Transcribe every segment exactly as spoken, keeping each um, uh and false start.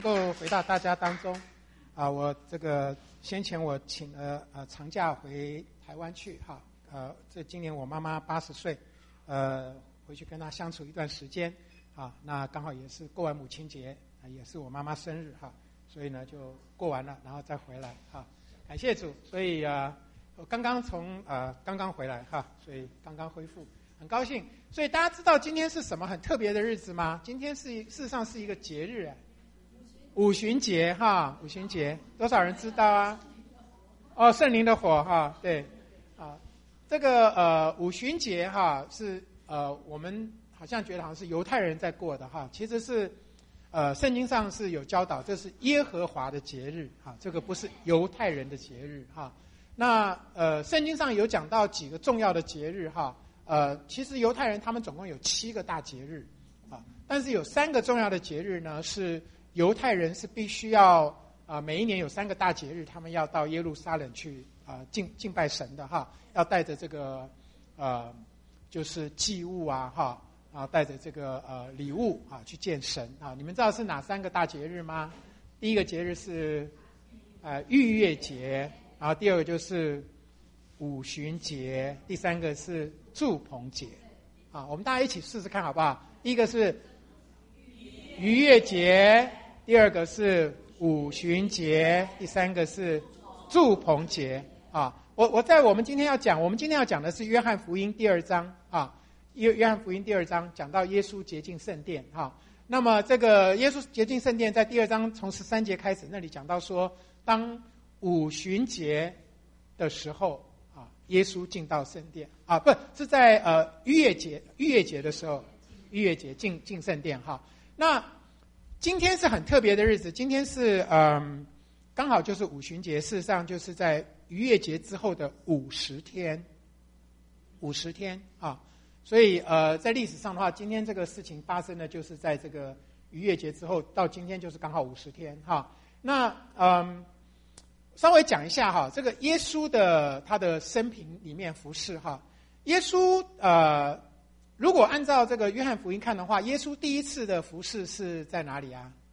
够回到大家当中啊，我这个先前我请了呃长假回台湾去哈，呃，这今年我妈妈八十岁，呃，回去跟她相处一段时间啊，那刚好也是过完母亲节，啊、也是我妈妈生日哈，所以呢就过完了，然后再回来哈，感谢主，所以啊，我刚刚从呃刚刚回来哈，所以刚刚恢复，很高兴。所以大家知道今天是什么很特别的日子吗？今天是事实上是一个节日哎。五旬节哈，五旬节多少人知道啊？哦，圣灵的火哈，对，啊，这个呃五旬节哈是呃我们好像觉得好像是犹太人在过的哈，其实是呃圣经上是有教导，这是耶和华的节日哈，这个不是犹太人的节日哈。那呃圣经上有讲到几个重要的节日哈，呃其实犹太人他们总共有七个大节日啊，但是有三个重要的节日呢是。犹太人是必须要啊、呃，每一年有三个大节日，他们要到耶路撒冷去啊、呃、敬敬拜神的哈，要带着这个呃就是祭物啊哈啊带着这个呃礼物啊去见神啊。你们知道是哪三个大节日吗？第一个节日是呃逾越节，然后第二个就是五旬节，第三个是住棚节啊。我们大家一起试试看好不好？第一个是逾越节。第二个是五旬节，第三个是住棚节啊。我我在我们今天要讲，我们今天要讲的是约翰福音第二章啊。约约翰福音第二章讲到耶稣洁净圣殿哈。那么这个耶稣洁净圣殿在第二章从十三节开始，那里讲到说，当五旬节的时候啊，耶稣进到圣殿啊，不是在呃逾越节逾越节的时候，逾越节进进圣殿哈。那今天是很特别的日子，今天是嗯，刚好就是五旬节，事实上就是在逾越节之后的五十天，五十天啊，所以呃，在历史上的话，今天这个事情发生的就是在这个逾越节之后到今天就是刚好五十天哈。那嗯，稍微讲一下哈，这个耶稣的他的生平里面服事哈，耶稣呃。如果按照这个约翰福音看的话，耶稣第一次的服事是在哪里啊？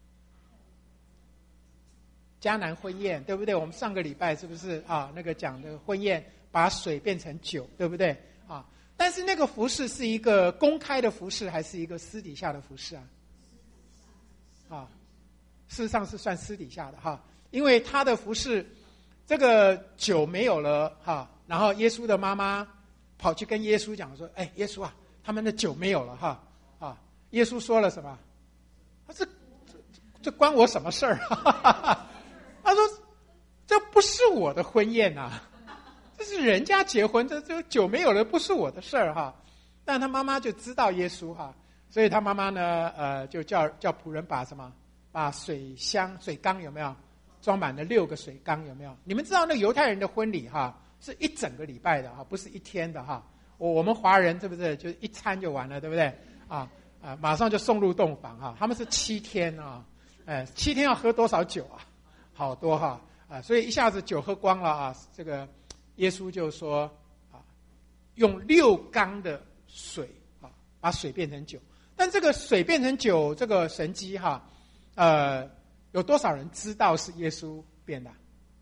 迦南婚宴，对不对？我们上个礼拜是不是啊？那个讲的婚宴，把水变成酒，对不对？啊，但是那个服事是一个公开的服事，还是一个私底下的服事啊？啊，事实上是算私底下的哈，因为他的服事，这个酒没有了哈，然后耶稣的妈妈跑去跟耶稣讲说：“哎，耶稣啊。”他们的酒没有了哈啊！耶稣说了什么？他这这这关我什么事儿？他说：“这不是我的婚宴呐、啊，这是人家结婚，这这酒没有了，不是我的事儿哈。”但他妈妈就知道耶稣哈，所以他妈妈呢，呃，就叫叫仆人把什么，把水箱、水缸有没有装满了六个水缸有没有？你们知道那个犹太人的婚礼哈，是一整个礼拜的哈，不是一天的哈。我我们华人是不是就一餐就完了，对不对？啊啊，马上就送入洞房哈。他们是七天啊，哎，七天要喝多少酒啊？好多哈啊，所以一下子酒喝光了啊。这个耶稣就说啊，用六缸的水啊，把水变成酒。但这个水变成酒这个神迹哈，呃，有多少人知道是耶稣变的？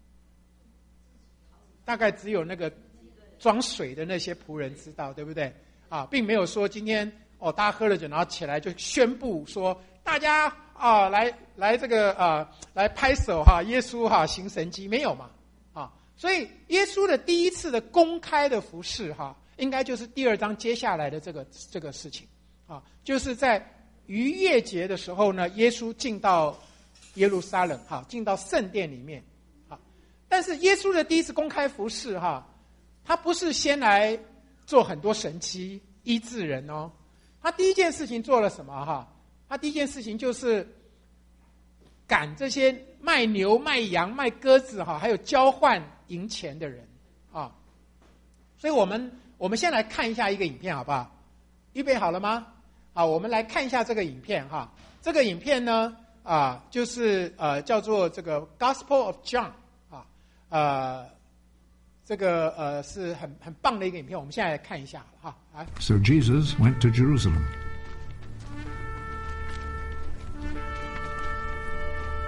大概只有那个装水的那些仆人知道，对不对？啊，并没有说今天哦，大家喝了酒，然后起来就宣布说，大家啊，来来这个啊，来拍手哈，耶稣哈行神迹，没有嘛？啊，所以耶稣的第一次的公开的服事哈，应该就是第二章接下来的这个这个事情啊，就是在逾越节的时候呢，耶稣进到耶路撒冷哈，进到圣殿里面啊，但是耶稣的第一次公开服事哈。他不是先来做很多神迹医治人哦，他第一件事情做了什么哈？他第一件事情就是赶这些卖牛、卖羊、卖鸽子哈，还有交换银钱的人啊。所以我们我们先来看一下一个影片好不好？预备好了吗？啊，我们来看一下这个影片哈。这个影片呢啊，就是呃叫做这个 Gospel of John 啊，呃。这个呃是很很棒的一个影片，我们现在来看一下哈。来 So Jesus went to Jerusalem.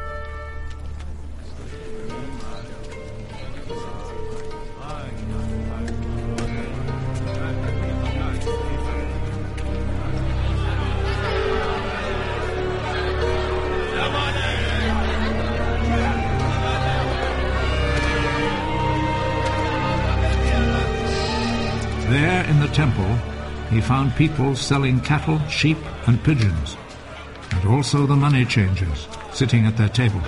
the temple, he found people selling cattle, sheep, and pigeons, and also the money changers sitting at their tables.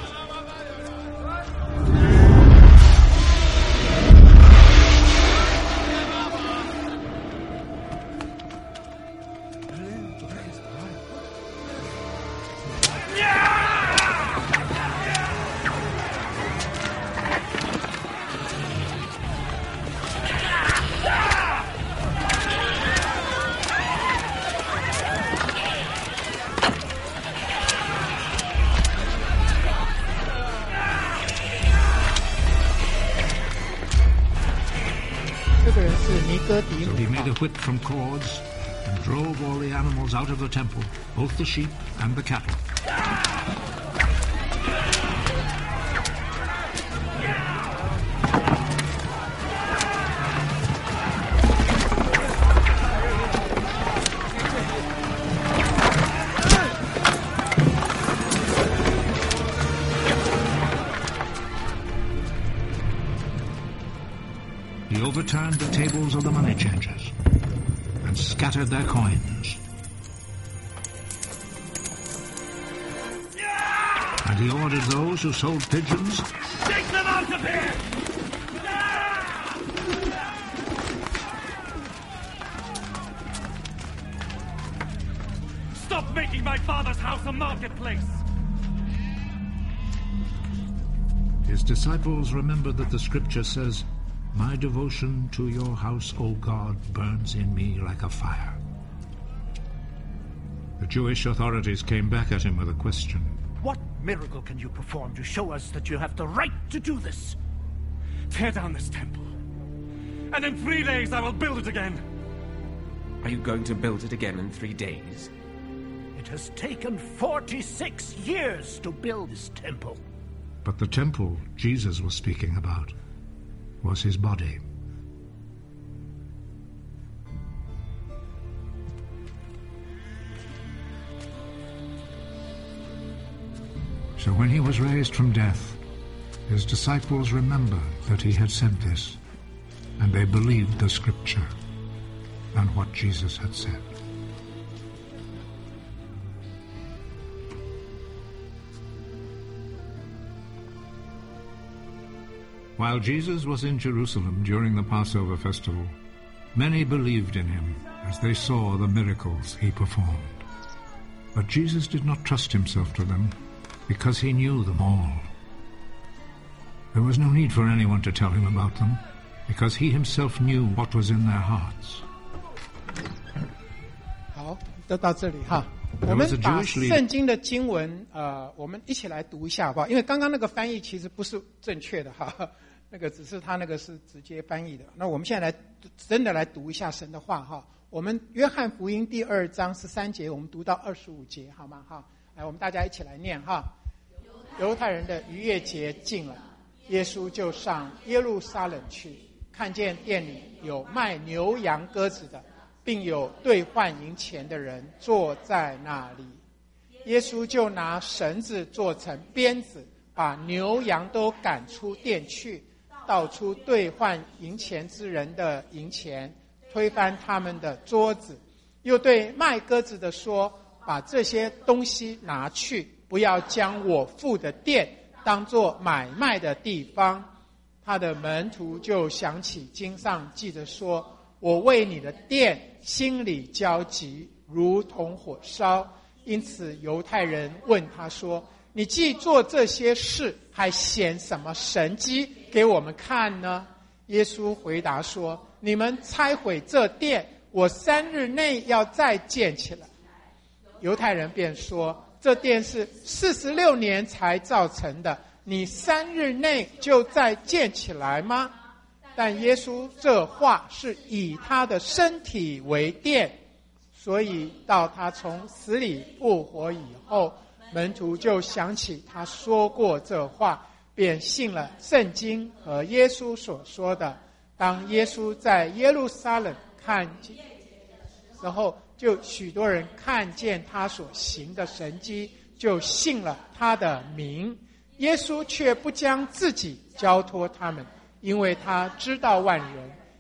So he made a whip from cords and drove all the animals out of the temple, both the sheep and the cattle. He overturned the tables of the money changers and scattered their coins. And he ordered those who sold pigeons, take them out of here! Stop making my father's house a marketplace! His disciples remembered that the scripture says, "My devotion to your house, O God, burns in me like a fire." The Jewish authorities came back at him with a question. What miracle can you perform to show us that you have the right to do this? Tear down this temple, and in three days I will build it again. Are you going to build it again in three days? It has taken forty-six years to build this temple. But the temple Jesus was speaking about was his body. So when he was raised from death, his disciples remembered that he had said this, and they believed the scripture and what Jesus had said. While Jesus was in Jerusalem during the Passover festival, many believed in him as they saw the miracles he performed. But Jesus did not trust himself to them because he knew them all. There was no need for anyone to tell him about them because he himself knew what was in their hearts. 好，就到这里哈。我们把圣经的经文，呃，我们一起来读一下好不好？因为刚刚那个翻译其实不是正确的哈。那个只是他那个是直接翻译的。那我们现在来真的来读一下神的话哈。我们约翰福音第二章十三节，我们读到二十五节，好吗？哈，来，我们大家一起来念哈。犹太人的逾越节近了，耶稣就上耶路撒冷去，看见店里有卖牛羊鸽子的，并有兑换银钱的人坐在那里。耶稣就拿绳子做成鞭子，把牛羊都赶出店去，倒出兑换银钱之人的银钱，推翻他们的桌子，又对卖鸽子的说：“把这些东西拿去，不要将我父的店当作买卖的地方。”他的门徒就想起经上记着说：“我为你的店心里焦急，如同火烧。”因此犹太人问他说：“你既做这些事，还显什么神迹给我们看呢？”耶稣回答说：“你们拆毁这殿，我三日内要再建起来。”犹太人便说：“这殿是四十六年才造成的，你三日内就再建起来吗？”但耶稣这话是以他的身体为殿，所以到他从死里复活以后，门徒就想起他说过这话，便信了圣经和耶稣所说的。当耶稣在耶路撒冷看见时候，就许多人看见他所行的神迹，就信了他的名。耶稣却不将自己交托他们，因为他知道万人，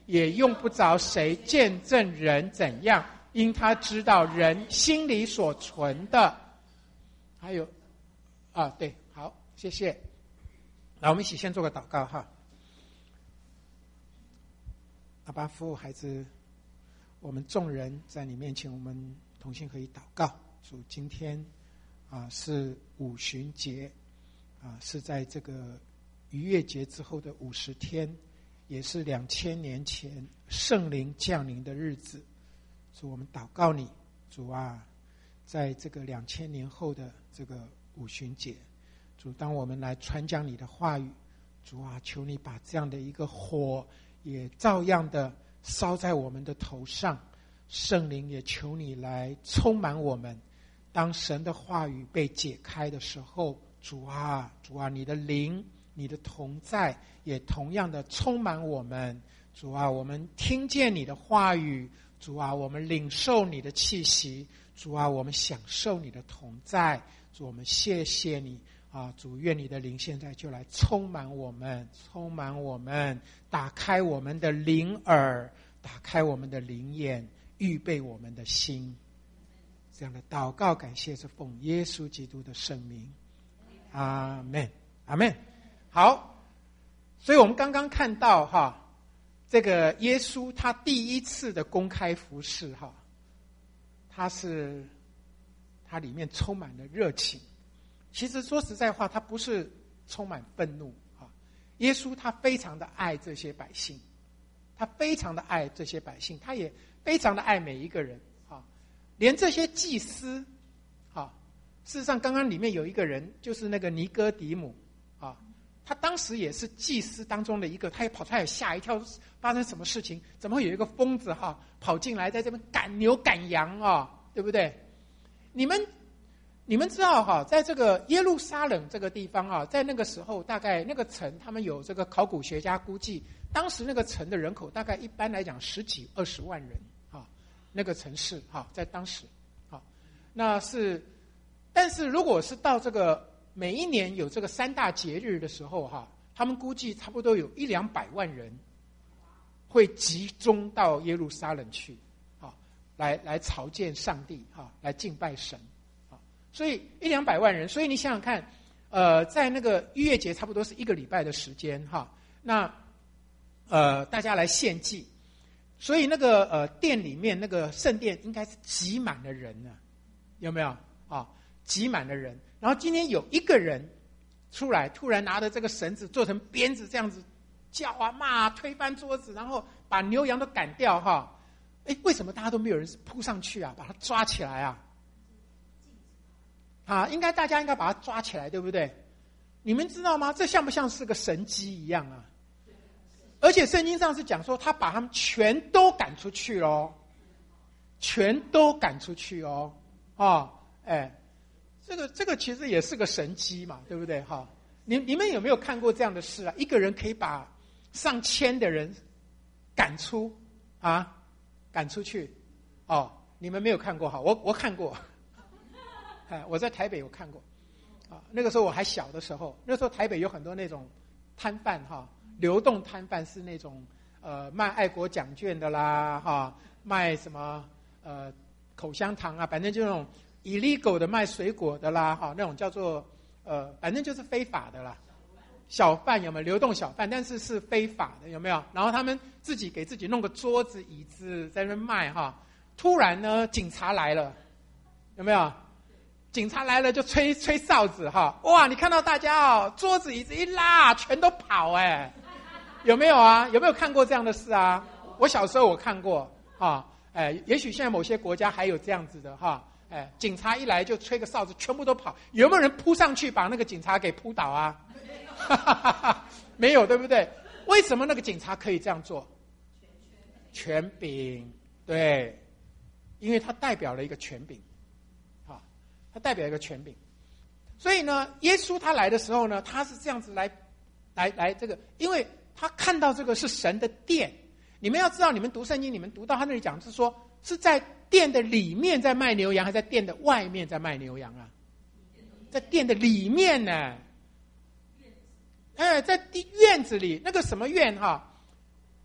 也用不着谁见证人怎样，因他知道人心里所存的。还有啊，对，好，谢谢。来，我们一起先做个祷告哈。阿爸父，孩子，我们众人在你面前，我们同心合意祷告。主，今天啊是五旬节，啊是在这个逾越节之后的五十天，也是两千年前圣灵降临的日子。主，我们祷告你，主啊，在这个两千年后的这个五旬节，主，当我们来传讲你的话语，主啊，求你把这样的一个火也照样的烧在我们的头上，圣灵也求你来充满我们。当神的话语被解开的时候，主啊，主啊，你的灵，你的同在也同样的充满我们。主啊，我们听见你的话语，主啊，我们领受你的气息，主啊，我们享受你的同在。主，我们谢谢你啊！主，愿你的灵现在就来充满我们，充满我们，打开我们的灵耳，打开我们的灵眼，预备我们的心。这样的祷告感谢是奉耶稣基督的圣名，阿们，阿们。好，所以我们刚刚看到哈，这个耶稣他第一次的公开服事哈，他是他里面充满了热情。其实说实在话，他不是充满愤怒啊。耶稣他非常的爱这些百姓，他非常的爱这些百姓，他也非常的爱每一个人啊。连这些祭司啊，事实上刚刚里面有一个人，就是那个尼哥底母啊，他当时也是祭司当中的一个，他也跑出来吓一跳，发生什么事情？怎么会有一个疯子哈、啊、跑进来，在这边赶牛赶羊啊，对不对？你们。你们知道哈，在这个耶路撒冷这个地方啊，在那个时候，大概那个城，他们有这个考古学家估计，当时那个城的人口大概一般来讲十几二十万人啊，那个城市哈，在当时啊，那是，但是如果是到这个每一年有这个三大节日的时候哈，他们估计差不多有一两百万人会集中到耶路撒冷去啊，来来朝见上帝哈，来敬拜神。所以一两百万人，所以你想想看，呃，在那个逾越节差不多是一个礼拜的时间哈，那呃大家来献祭，所以那个呃殿里面那个圣殿应该是挤满了人呢，有没有啊？挤满了人。然后今天有一个人出来，突然拿着这个绳子做成鞭子，这样子叫啊骂啊，推翻桌子，然后把牛羊都赶掉哈。哎，为什么大家都没有人扑上去啊，把他抓起来啊？啊，应该大家应该把他抓起来，对不对？你们知道吗？这像不像是个神迹一样啊？而且圣经上是讲说，他把他们全都赶出去咯，全都赶出去哦，啊，哎，这个这个其实也是个神迹嘛，对不对？哈，你你们有没有看过这样的事啊？一个人可以把上千的人赶出啊，赶出去，哦，你们没有看过哈？我我看过。哎，我在台北有看过，啊，那个时候我还小的时候，那时候台北有很多那种摊贩哈，流动摊贩是那种呃卖爱国奖券的啦，哈，卖什么呃口香糖啊，反正就那种 illegal 的卖水果的啦，哈，那种叫做呃反正就是非法的啦，小贩有没有？流动小贩，但是是非法的，有没有？然后他们自己给自己弄个桌子椅子在那边卖哈，突然呢警察来了，有没有？警察来了就吹吹哨子哈，哇！你看到大家哦，桌子椅子一拉，全都跑哎，有没有啊？有没有看过这样的事啊？我小时候我看过哈，哎，也许现在某些国家还有这样子的哈，哎，警察一来就吹个哨子，全部都跑，有没有人扑上去把那个警察给扑倒啊？没有，对不对？为什么那个警察可以这样做？权柄，对，因为他代表了一个权柄。他代表一个权柄，所以呢，耶稣他来的时候呢，他是这样子来，来来这个，因为他看到这个是神的殿。你们要知道，你们读圣经，你们读到他那里讲是说，是在殿的里面在卖牛羊，还是在殿的外面在卖牛羊啊？在殿的里面呢，哎，在院子里，那个什么院哈，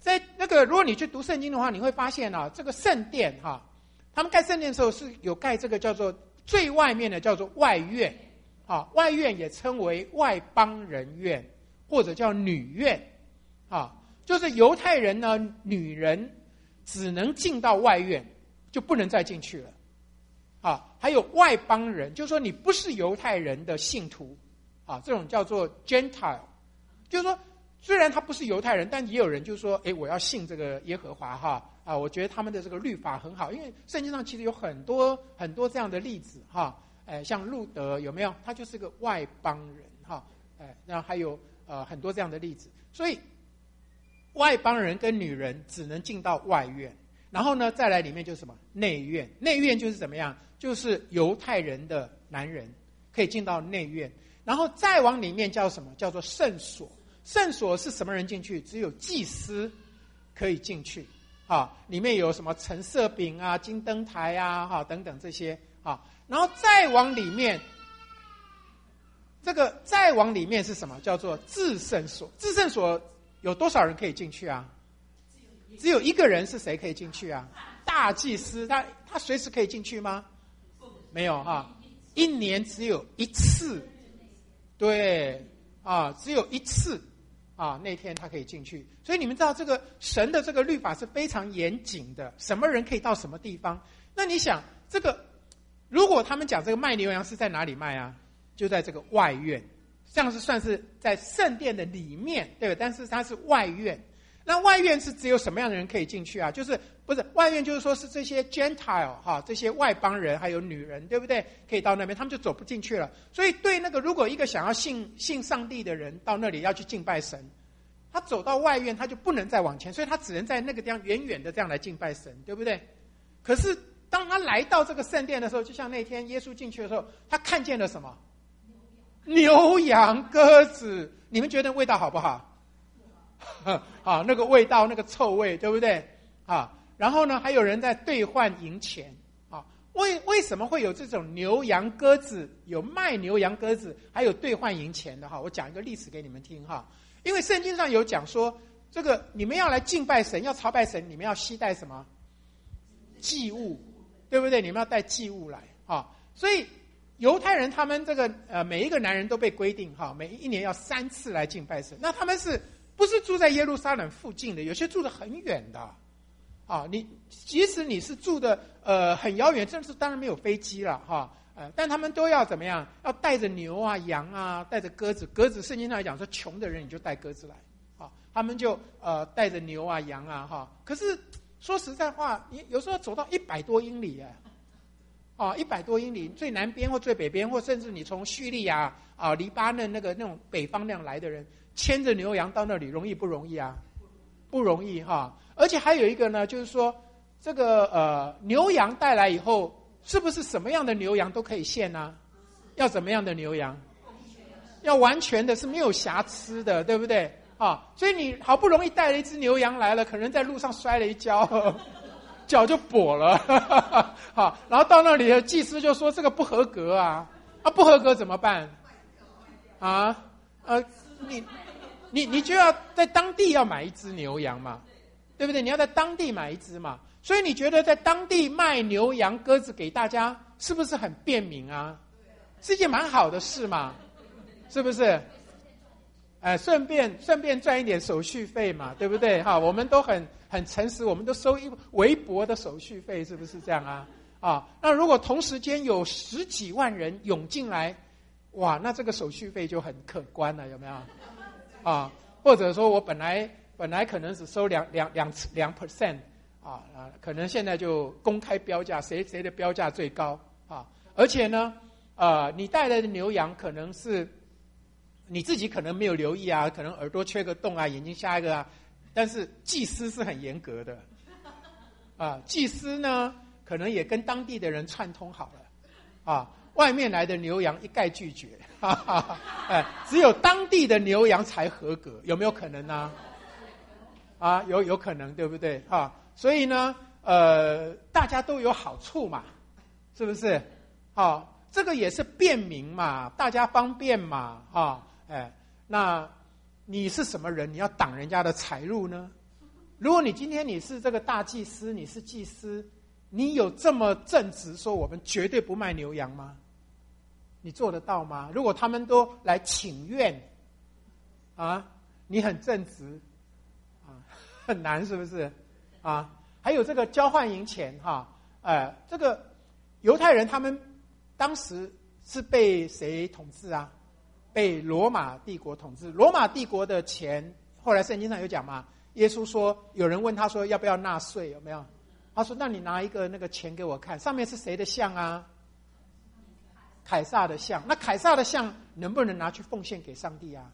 在那个如果你去读圣经的话，你会发现啊，这个圣殿哈、啊，他们盖圣殿的时候是有盖这个叫做最外面的叫做外院，啊，外院也称为外邦人院或者叫女院，啊，就是犹太人呢，女人只能进到外院，就不能再进去了。啊，还有外邦人，就是说你不是犹太人的信徒，啊，这种叫做 Gentile， 就是说虽然他不是犹太人，但也有人就说，哎，我要信这个耶和华哈，啊，我觉得他们的这个律法很好，因为圣经上其实有很多很多这样的例子哈，哎，像路德有没有？他就是个外邦人哈，哎，然后还有呃很多这样的例子，所以外邦人跟女人只能进到外院，然后呢，再来里面就是什么内院，内院就是怎么样？就是犹太人的男人可以进到内院，然后再往里面叫什么？叫做圣所。圣所是什么人进去？只有祭司可以进去啊，里面有什么陈设饼啊、金灯台啊、哈等等这些啊，然后再往里面，这个再往里面是什么？叫做至圣所。至圣所有多少人可以进去啊？只有一个人，是谁可以进去啊？大祭司，他他随时可以进去吗？没有哈，一年只有一次，对啊，只有一次。啊，那天他可以进去，所以你们知道这个神的这个律法是非常严谨的，什么人可以到什么地方？那你想，这个如果他们讲这个卖牛羊是在哪里卖啊？就在这个外院，这样是算是在圣殿的里面，对不对？但是它是外院，那外院是只有什么样的人可以进去啊？就是不是外院，就是说是这些 Gentile 哈，这些外邦人还有女人，对不对？可以到那边，他们就走不进去了。所以对那个如果一个想要信信上帝的人到那里要去敬拜神，他走到外院他就不能再往前，所以他只能在那个地方远远的这样来敬拜神，对不对？可是当他来到这个圣殿的时候，就像那天耶稣进去的时候，他看见了什么？牛羊鸽子，你们觉得味道好不好？啊，那个味道，那个臭味，对不对？啊，然后呢，还有人在兑换银钱啊。为为什么会有这种牛羊鸽子，有卖牛羊鸽子，还有兑换银钱的哈？我讲一个历史给你们听哈。因为圣经上有讲说，这个你们要来敬拜神，要朝拜神，你们要携带什么祭物，对不对？你们要带祭物来啊。所以犹太人他们这个呃每一个男人都被规定哈，每一年要三次来敬拜神。那他们是不是住在耶路撒冷附近的？有些住得很远的，啊，你即使你是住的呃很遥远，这是当然没有飞机了哈，呃，但他们都要怎么样？要带着牛啊、羊啊，带着鸽子。鸽子圣经上来讲说，穷的人你就带鸽子来，啊，他们就呃带着牛啊、羊啊哈。可是说实在话，你有时候走到一百多英里哎，啊，一百多英里，最南边或最北边，或甚至你从叙利亚啊、黎巴嫩那个那种北方那样来的人。牵着牛羊到那里容易不容易啊？不容易哈！而且还有一个呢，就是说这个呃牛羊带来以后，是不是什么样的牛羊都可以献呢？要怎么样的牛羊？要完全的，是没有瑕疵的，对不对？啊，所以你好不容易带了一只牛羊来了，可能在路上摔了一跤，脚就跛了，好，然后到那里的祭司就说这个不合格啊，啊不合格怎么办？啊呃你。你你就要在当地要买一只牛羊嘛，对不对？你要在当地买一只嘛，所以你觉得在当地卖牛羊鸽子给大家，是不是很便民啊？是一件蛮好的事嘛，是不是？哎，顺便顺便赚一点手续费嘛，对不对？哈，我们都很很诚实，我们都收一微薄的手续费，是不是这样啊？啊，那如果同时间有十几万人涌进来，哇，那这个手续费就很可观了，有没有？啊，或者说我本来本来可能只收两两两两 percent 啊啊，可能现在就公开标价，谁谁的标价最高啊？而且呢，呃，你带来的牛羊可能是你自己可能没有留意啊，可能耳朵缺个洞啊，眼睛瞎一个啊，但是祭司是很严格的啊，祭司呢可能也跟当地的人串通好了啊。外面来的牛羊一概拒绝，哈哈哈，哎，只有当地的牛羊才合格，有没有可能呢？啊，有有可能，对不对？啊，所以呢，呃，大家都有好处嘛，是不是？啊，这个也是便民嘛，大家方便嘛，啊，哎，那你是什么人？你要挡人家的财路呢？ 如果你今天你是这个大祭司，你是祭司，你有这么正直说我们绝对不卖牛羊吗？你做得到吗？如果他们都来请愿啊，你很正直啊，很难是不是啊？还有这个交换银钱哈，呃，这个犹太人他们当时是被谁统治啊？被罗马帝国统治。罗马帝国的钱，后来圣经上有讲嘛，耶稣说，有人问他说要不要纳税，有没有？他说那你拿一个那个钱给我看，上面是谁的像啊？凯撒的像。那凯撒的像能不能拿去奉献给上帝啊？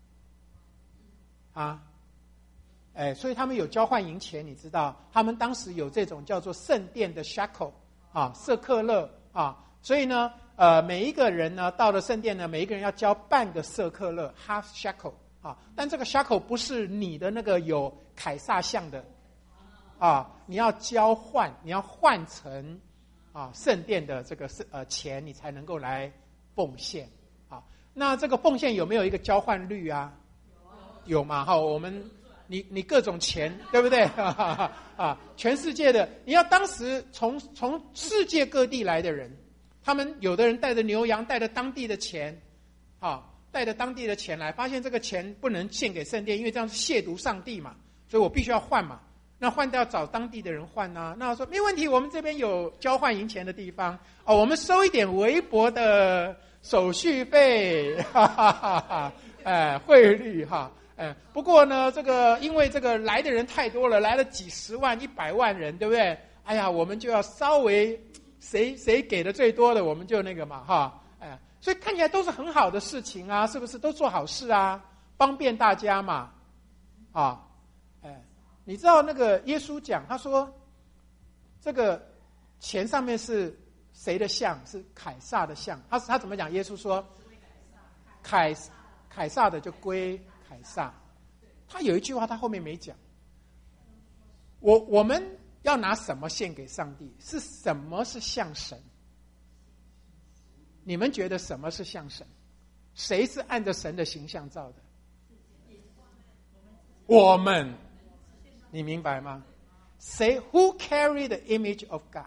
啊，哎，所以他们有交换银钱，你知道，他们当时有这种叫做圣殿的 shekel 啊，舍克勒啊，所以呢，呃，每一个人呢到了圣殿呢，每一个人要交半个舍克勒 half shekel 啊，但这个 shekel 不是你的那个有凯撒像的啊，你要交换，你要换成啊圣殿的这个呃钱，你才能够来奉献啊。那这个奉献有没有一个交换率啊？有嘛？哈，我们你你各种钱，对不对？啊，全世界的，你要当时从从世界各地来的人，他们有的人带着牛羊，带着当地的钱，啊，带着当地的钱来，发现这个钱不能献给圣殿，因为这样是亵渎上帝嘛，所以我必须要换嘛。那换掉找当地的人换啊。那我说没问题，我们这边有交换银钱的地方哦，我们收一点微薄的手续费，哈哈哈哈，哎，汇率哈。哎，不过呢，这个因为这个来的人太多了，来了几十万、一百万人，对不对？哎呀，我们就要稍微谁谁给的最多的，我们就那个嘛，哈，哎，所以看起来都是很好的事情啊，是不是？都做好事啊，帮便大家嘛，啊，哎，你知道那个耶稣讲，他说这个钱上面是谁的像？是凯撒的像。他他怎么讲？耶稣说，凯凯撒的就归凯撒。他有一句话他后面没讲，我我们要拿什么献给上帝？是什么是像神？你们觉得什么是像神？谁是按着神的形象造的？我们，你明白吗？谁 Who carry the image of God？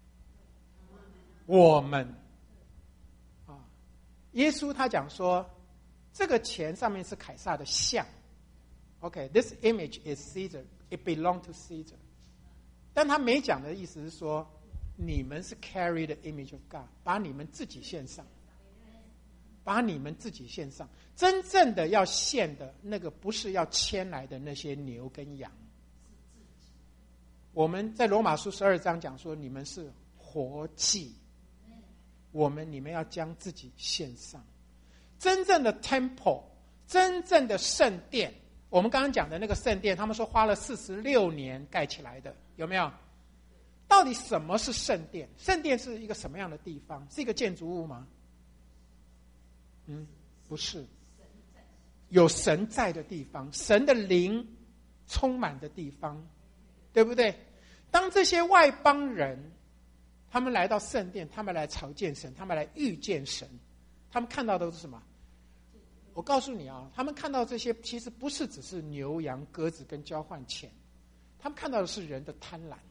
我们啊，耶稣他讲说，这个钱上面是凯撒的像。OK，this image is Caesar. It belongs to Caesar. 但他没讲的意思是说，你们是 carry the image of God， 把你们自己献上，把你们自己献上。真正的要献的那个，不是要牵来的那些牛跟羊。我们在罗马书十二章讲说，你们是活祭，我们你们要将自己献上。真正的 temple， 真正的圣殿，我们刚刚讲的那个圣殿，他们说花了四十六年盖起来的，有没有？到底什么是圣殿？圣殿是一个什么样的地方？是一个建筑物吗？嗯，不是。有神在的地方，神的灵充满的地方，对不对？当这些外邦人，他们来到圣殿，他们来朝见神，他们来遇见神，他们看到的是什么？我告诉你啊，他们看到这些其实不是只是牛羊鸽子跟交换钱，他们看到的是人的贪婪。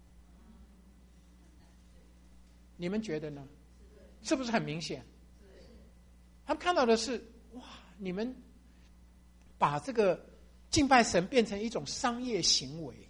你们觉得呢？是不是很明显？他们看到的是，哇，你们把这个敬拜神变成一种商业行为，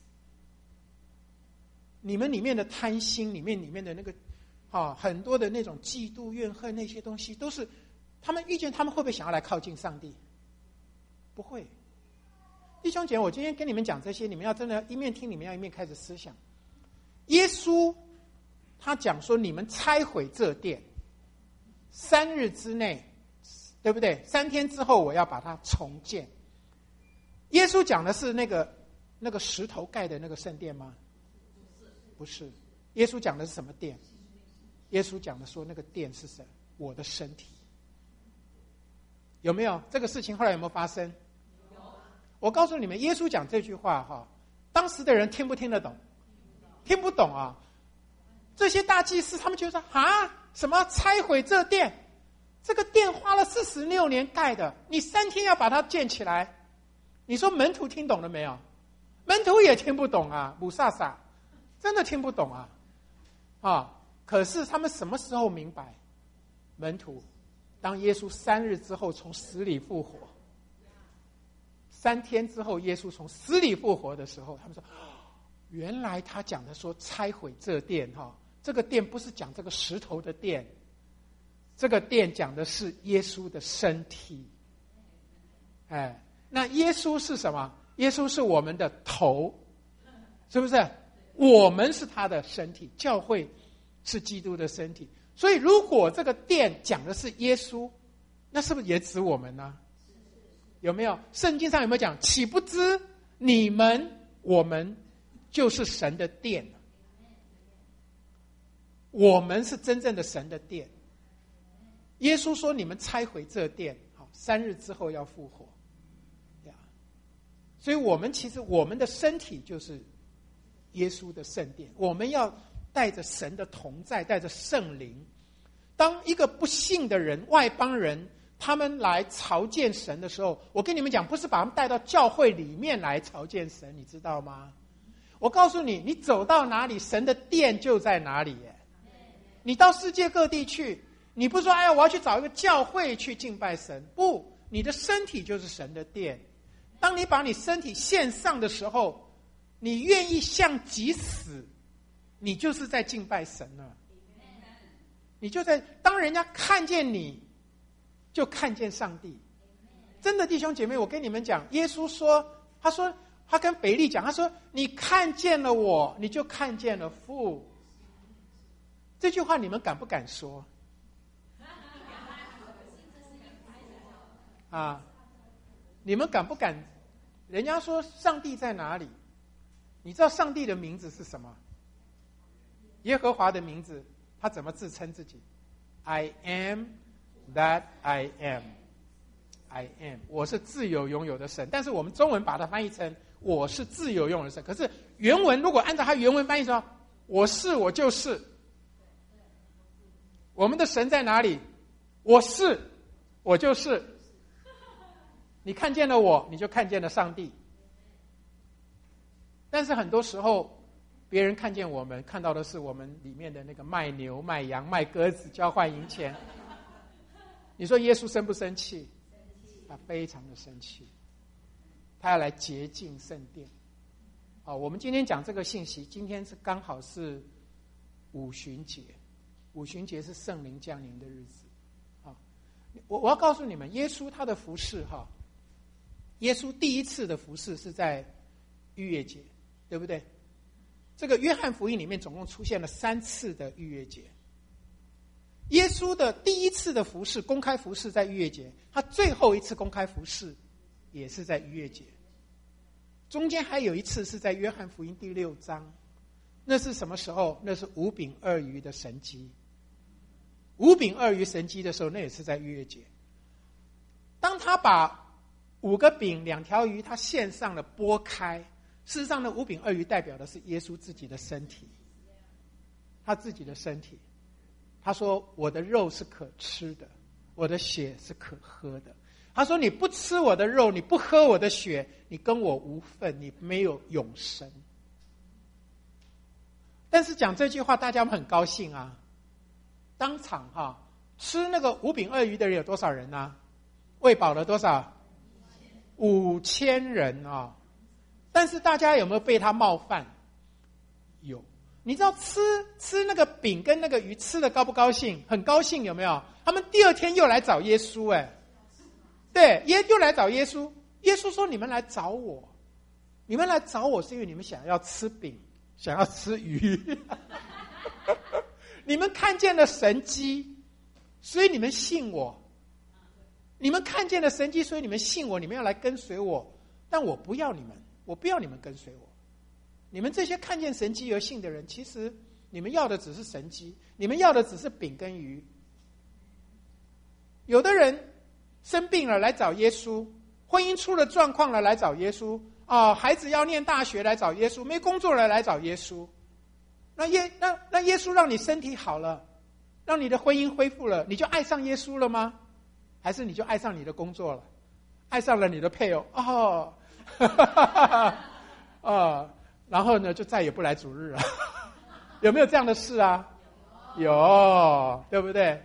你们里面的贪心，里面里面的那个啊，很多的那种嫉妒、怨恨，那些东西都是他们遇见，他们会不会想要来靠近上帝？不会。弟兄姐妹，我今天跟你们讲这些，你们要真的一面听，你们要一面开始思想。耶稣他讲说，你们拆毁这殿，三日之内，对不对？三天之后我要把它重建。耶稣讲的是那个那个石头盖的那个圣殿吗？不是。耶稣讲的是什么殿？耶稣讲的说那个殿是什么？我的身体。有没有这个事情？后来有没有发生？有。我告诉你们，耶稣讲这句话哈，当时的人听不听得懂？听不懂啊！这些大祭司他们就说啊，什么拆毁这殿？这个殿花了四十六年盖的，你三天要把它建起来。你说门徒听懂了没有？ 门徒也听不懂啊，母萨萨真的听不懂啊，啊！可是他们什么时候明白？门徒，当耶稣三日之后从死里复活，三天之后耶稣从死里复活的时候，他们说，原来他讲的说拆毁这殿哈，这个殿不是讲这个石头的殿，这个殿讲的是耶稣的身体。哎，那耶稣是什么？耶稣是我们的头，是不是？我们是他的身体，教会是基督的身体。所以如果这个殿讲的是耶稣，那是不是也指我们呢？有没有？圣经上有没有讲？岂不知你们我们就是神的殿，我们是真正的神的殿。耶稣说你们拆毁这殿，好，三日之后要复活。所以我们其实我们的身体就是耶稣的圣殿，我们要带着神的同在，带着圣灵。当一个不信的人、外邦人，他们来朝见神的时候，我跟你们讲，不是把他们带到教会里面来朝见神，你知道吗？我告诉你，你走到哪里，神的殿就在哪里耶。你到世界各地去，你不说哎呀，我要去找一个教会去敬拜神，不，你的身体就是神的殿。当你把你身体献上的时候，你愿意向己死，你就是在敬拜神了。你就在，当人家看见你，就看见上帝。真的弟兄姐妹，我跟你们讲，耶稣说，他说他跟腓力讲，他说你看见了我，你就看见了父。这句话你们敢不敢说？啊，你们敢不敢？人家说上帝在哪里？你知道上帝的名字是什么？耶和华的名字，他怎么自称自己？ I am that I am. I am. 我是自由拥有的神。但是我们中文把它翻译成我是自由拥有的神。可是原文如果按照它原文翻译说，我是我就是。我们的神在哪里？我是我就是。你看见了我，你就看见了上帝。但是很多时候别人看见我们，看到的是我们里面的那个卖牛卖羊卖鸽子交换银钱。你说耶稣生不生气？他非常的生气，他要来洁净圣殿。好，我们今天讲这个信息，今天是刚好是五旬节，五旬节是圣灵降临的日子。好，我我要告诉你们，耶稣他的服事哈。耶稣第一次的服事是在逾越节，对不对？这个约翰福音里面总共出现了三次的逾越节。耶稣的第一次的服事，公开服事在逾越节，他最后一次公开服事也是在逾越节。中间还有一次是在约翰福音第六章，那是什么时候？那是五饼二鱼的神迹。五饼二鱼神迹的时候，那也是在逾越节。当他把五个饼两条鱼他献上了拨开，事实上呢，五饼二鱼代表的是耶稣自己的身体，他自己的身体。他说我的肉是可吃的，我的血是可喝的。他说你不吃我的肉，你不喝我的血，你跟我无份，你没有永生。但是讲这句话大家很高兴啊，当场哈、啊、吃那个五饼二鱼的人有多少人呢、啊？喂饱了多少？五千人啊！但是大家有没有被他冒犯？有。你知道吃吃那个饼跟那个鱼吃的高不高兴？很高兴，有没有？他们第二天又来找耶稣，哎，对，耶又来找耶稣。耶稣说：“你们来找我，你们来找我是因为你们想要吃饼，想要吃鱼。你们看见了神迹，所以你们信我。”你们看见了神迹，所以你们信我，你们要来跟随我。但我不要你们，我不要你们跟随我。你们这些看见神迹而信的人，其实你们要的只是神迹，你们要的只是饼跟鱼。有的人生病了来找耶稣，婚姻出了状况了来找耶稣，啊、哦，孩子要念大学来找耶稣，没工作了来找耶稣。那耶那那耶稣让你身体好了，让你的婚姻恢复了，你就爱上耶稣了吗？还是你就爱上你的工作了，爱上了你的配偶？哦， 呃，然后呢就再也不来主日了。有没有这样的事啊？有，对不对？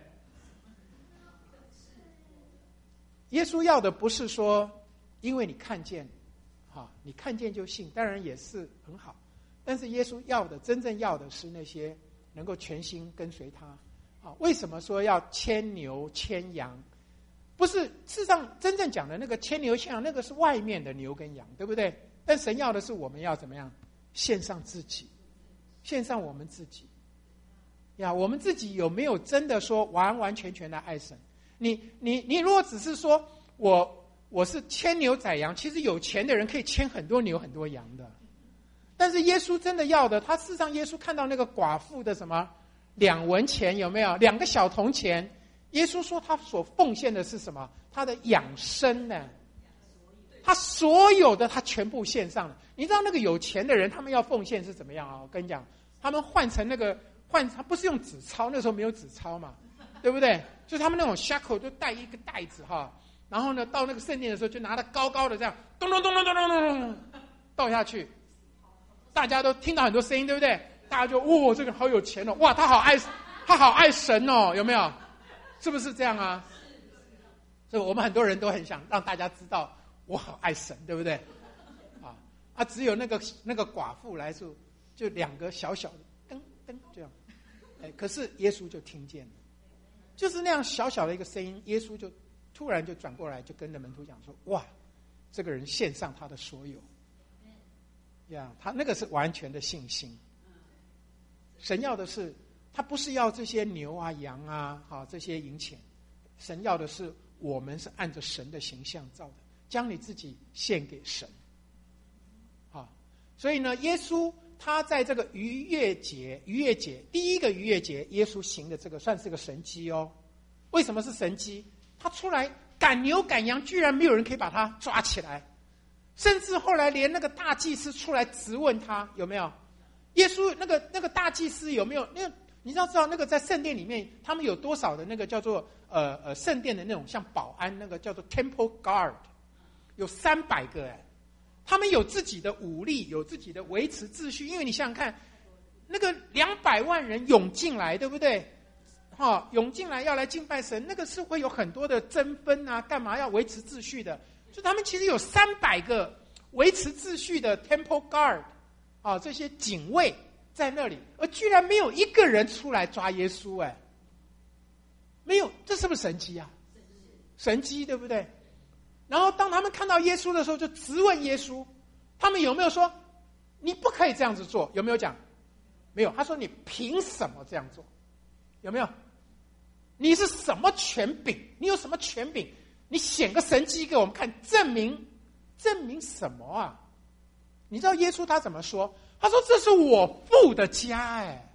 耶稣要的不是说因为你看见，哈，你看见就信，当然也是很好。但是耶稣要的，真正要的是那些能够全心跟随他。啊，为什么说要牵牛牵羊？不是，事实上真正讲的那个牵牛牵羊，那个是外面的牛跟羊，对不对？但神要的是我们要怎么样？献上自己，献上我们自己。呀，我们自己有没有真的说完完全全的爱神？你你你，如果只是说我我是牵牛宰羊，其实有钱的人可以牵很多牛很多羊的。但是耶稣真的要的，他事实上耶稣看到那个寡妇的什么两文钱，有没有两个小铜钱？耶稣说他所奉献的是什么？他的养生呢？他所有的他全部献上了。你知道那个有钱的人他们要奉献是怎么样啊？我跟你讲，他们换成那个换，他不是用纸钞，那时候没有纸钞嘛，对不对？就是他们那种 shackle 就带一个袋子哈，然后呢到那个圣殿的时候就拿得高高的这样咚咚咚咚咚咚咚咚倒下去，大家都听到很多声音，对不对？大家就哇、哦，这个好有钱哦，哇，他好爱他好爱神哦，有没有？是不是这样啊？所以我们很多人都很想让大家知道我好爱神，对不对？啊啊，只有那个那个寡妇来说，就两个小小的噔噔这样，哎，可是耶稣就听见了，就是那样小小的一个声音，耶稣就突然就转过来，就跟着门徒讲说：哇，这个人献上他的所有，呀，他那个是完全的信心。神要的是，他不是要这些牛啊、羊啊、好这些银钱，神要的是我们是按着神的形象造的，将你自己献给神。好，所以呢，耶稣他在这个逾越节，逾越节第一个逾越节，耶稣行的这个算是个神迹哦。为什么是神迹？他出来赶牛赶羊，居然没有人可以把他抓起来，甚至后来连那个大祭司出来质问他有没有。耶稣那个那个大祭司有没有？那个你知道知道那个在圣殿里面，他们有多少的那个叫做呃呃圣殿的那种像保安，那个叫做 Temple Guard， 有三百个哎，他们有自己的武力，有自己的维持秩序。因为你想想看，那个两百万人涌进来，对不对？哈、哦，涌进来要来敬拜神，那个是会有很多的争分啊，干嘛要维持秩序的？就他们其实有三百个维持秩序的 Temple Guard。啊，这些警卫在那里，而居然没有一个人出来抓耶稣，哎，没有，这是不是神迹啊？神迹，对不对？然后当他们看到耶稣的时候，就质问耶稣，他们有没有说你不可以这样子做？有没有讲？没有，他说你凭什么这样做？有没有？你是什么权柄？你有什么权柄？你显个神迹给我们看，证明证明什么啊？你知道耶稣他怎么说？他说：“这是我父的家。”哎，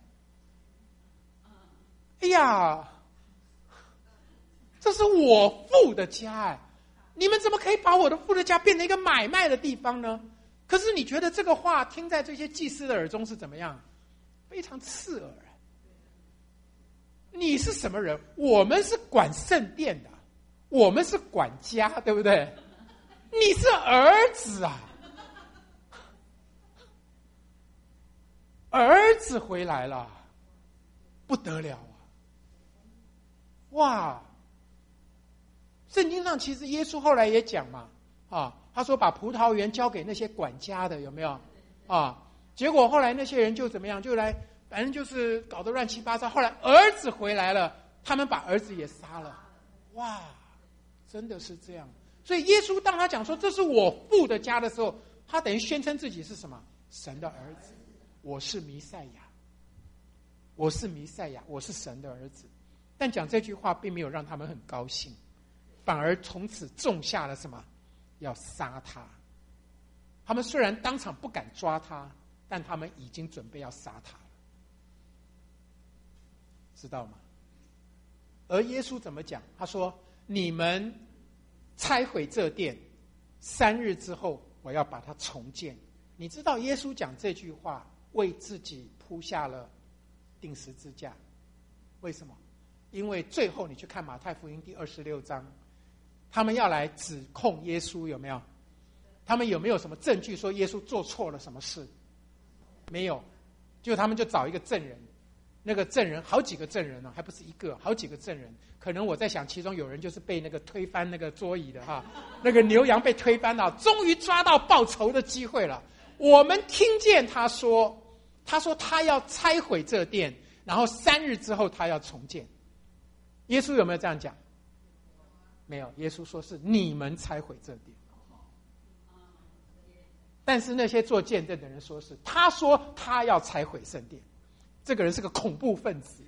哎呀，这是我父的家。哎，你们怎么可以把我的父的家变成一个买卖的地方呢？可是你觉得这个话听在这些祭司的耳中是怎么样？非常刺耳。你是什么人？我们是管圣殿的，我们是管家，对不对？你是儿子啊！儿子回来了，不得了啊！哇！圣经上其实耶稣后来也讲嘛，啊，他说把葡萄园交给那些管家的，有没有？啊，结果后来那些人就怎么样？就来，反正就是搞得乱七八糟。后来儿子回来了，他们把儿子也杀了。哇！真的是这样。所以耶稣当他讲说这是我父的家的时候，他等于宣称自己是什么？神的儿子。我是弥赛亚，我是弥赛亚，我是神的儿子。但讲这句话并没有让他们很高兴，反而从此种下了什么？要杀他。他们虽然当场不敢抓他，但他们已经准备要杀他了，知道吗？而耶稣怎么讲？他说：“你们拆毁这殿，三日之后我要把它重建。”你知道耶稣讲这句话为自己铺下了钉十字架，为什么？因为最后你去看马太福音第二十六章，他们要来指控耶稣，有没有？ 他们有没有什么证据说耶稣做错了什么事？没有，就他们就找一个证人，那个证人好几个证人呢、啊，还不是一个，好几个证人。可能我在想，其中有人就是被那个推翻那个桌椅的哈，那个牛羊被推翻了，终于抓到报仇的机会了。我们听见他说，他说他要拆毁这殿，然后三日之后他要重建。耶稣有没有这样讲？没有，耶稣说是你们拆毁这殿。但是那些做见证的人说是，他说他要拆毁圣殿，这个人是个恐怖分子。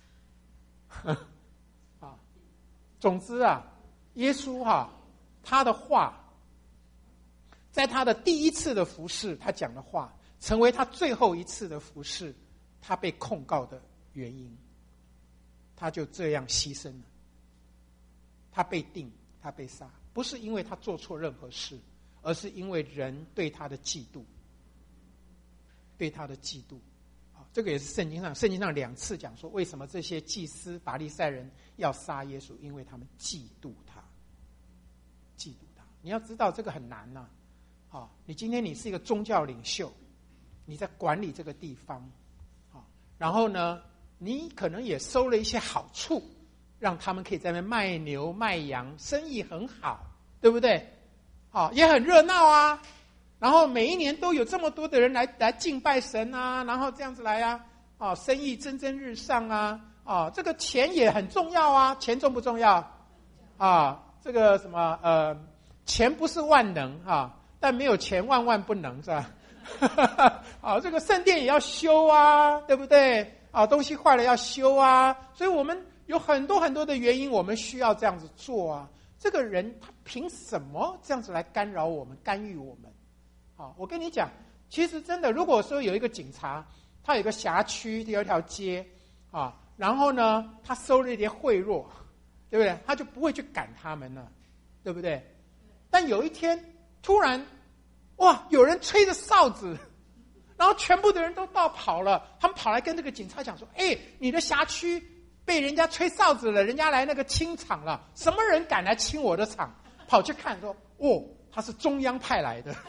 啊，总之啊，耶稣哈、啊，他的话，在他的第一次的服事，他讲的话，成为他最后一次的服事，他被控告的原因，他就这样牺牲了。他被定，他被杀，不是因为他做错任何事，而是因为人对他的嫉妒，对他的嫉妒。这个也是圣经上，圣经上两次讲说，为什么这些祭司法利赛人要杀耶稣？因为他们嫉妒他，嫉妒他。你要知道这个很难呐、啊，啊，你今天你是一个宗教领袖，你在管理这个地方，啊，然后呢，你可能也收了一些好处，让他们可以在那边卖牛卖羊，生意很好，对不对？啊，也很热闹啊。然后每一年都有这么多的人来来敬拜神啊，然后这样子来啊，啊，生意蒸蒸日上啊，啊，这个钱也很重要啊，钱重不重要？啊，这个什么呃，钱不是万能啊，但没有钱万万不能，是吧？啊，这个圣殿也要修啊，对不对？啊，东西坏了要修啊，所以我们有很多很多的原因，我们需要这样子做啊。这个人他凭什么这样子来干扰我们、干预我们？啊，我跟你讲，其实真的，如果说有一个警察，他有一个辖区，有一条街，啊，然后呢，他收了一点贿赂，对不对？他就不会去赶他们了，对不对？但有一天，突然，哇，有人吹着哨子，然后全部的人都到跑了，他们跑来跟这个警察讲说：“哎，你的辖区被人家吹哨子了，人家来那个清场了，什么人敢来清我的场？”跑去看说：“哦，他是中央派来的。”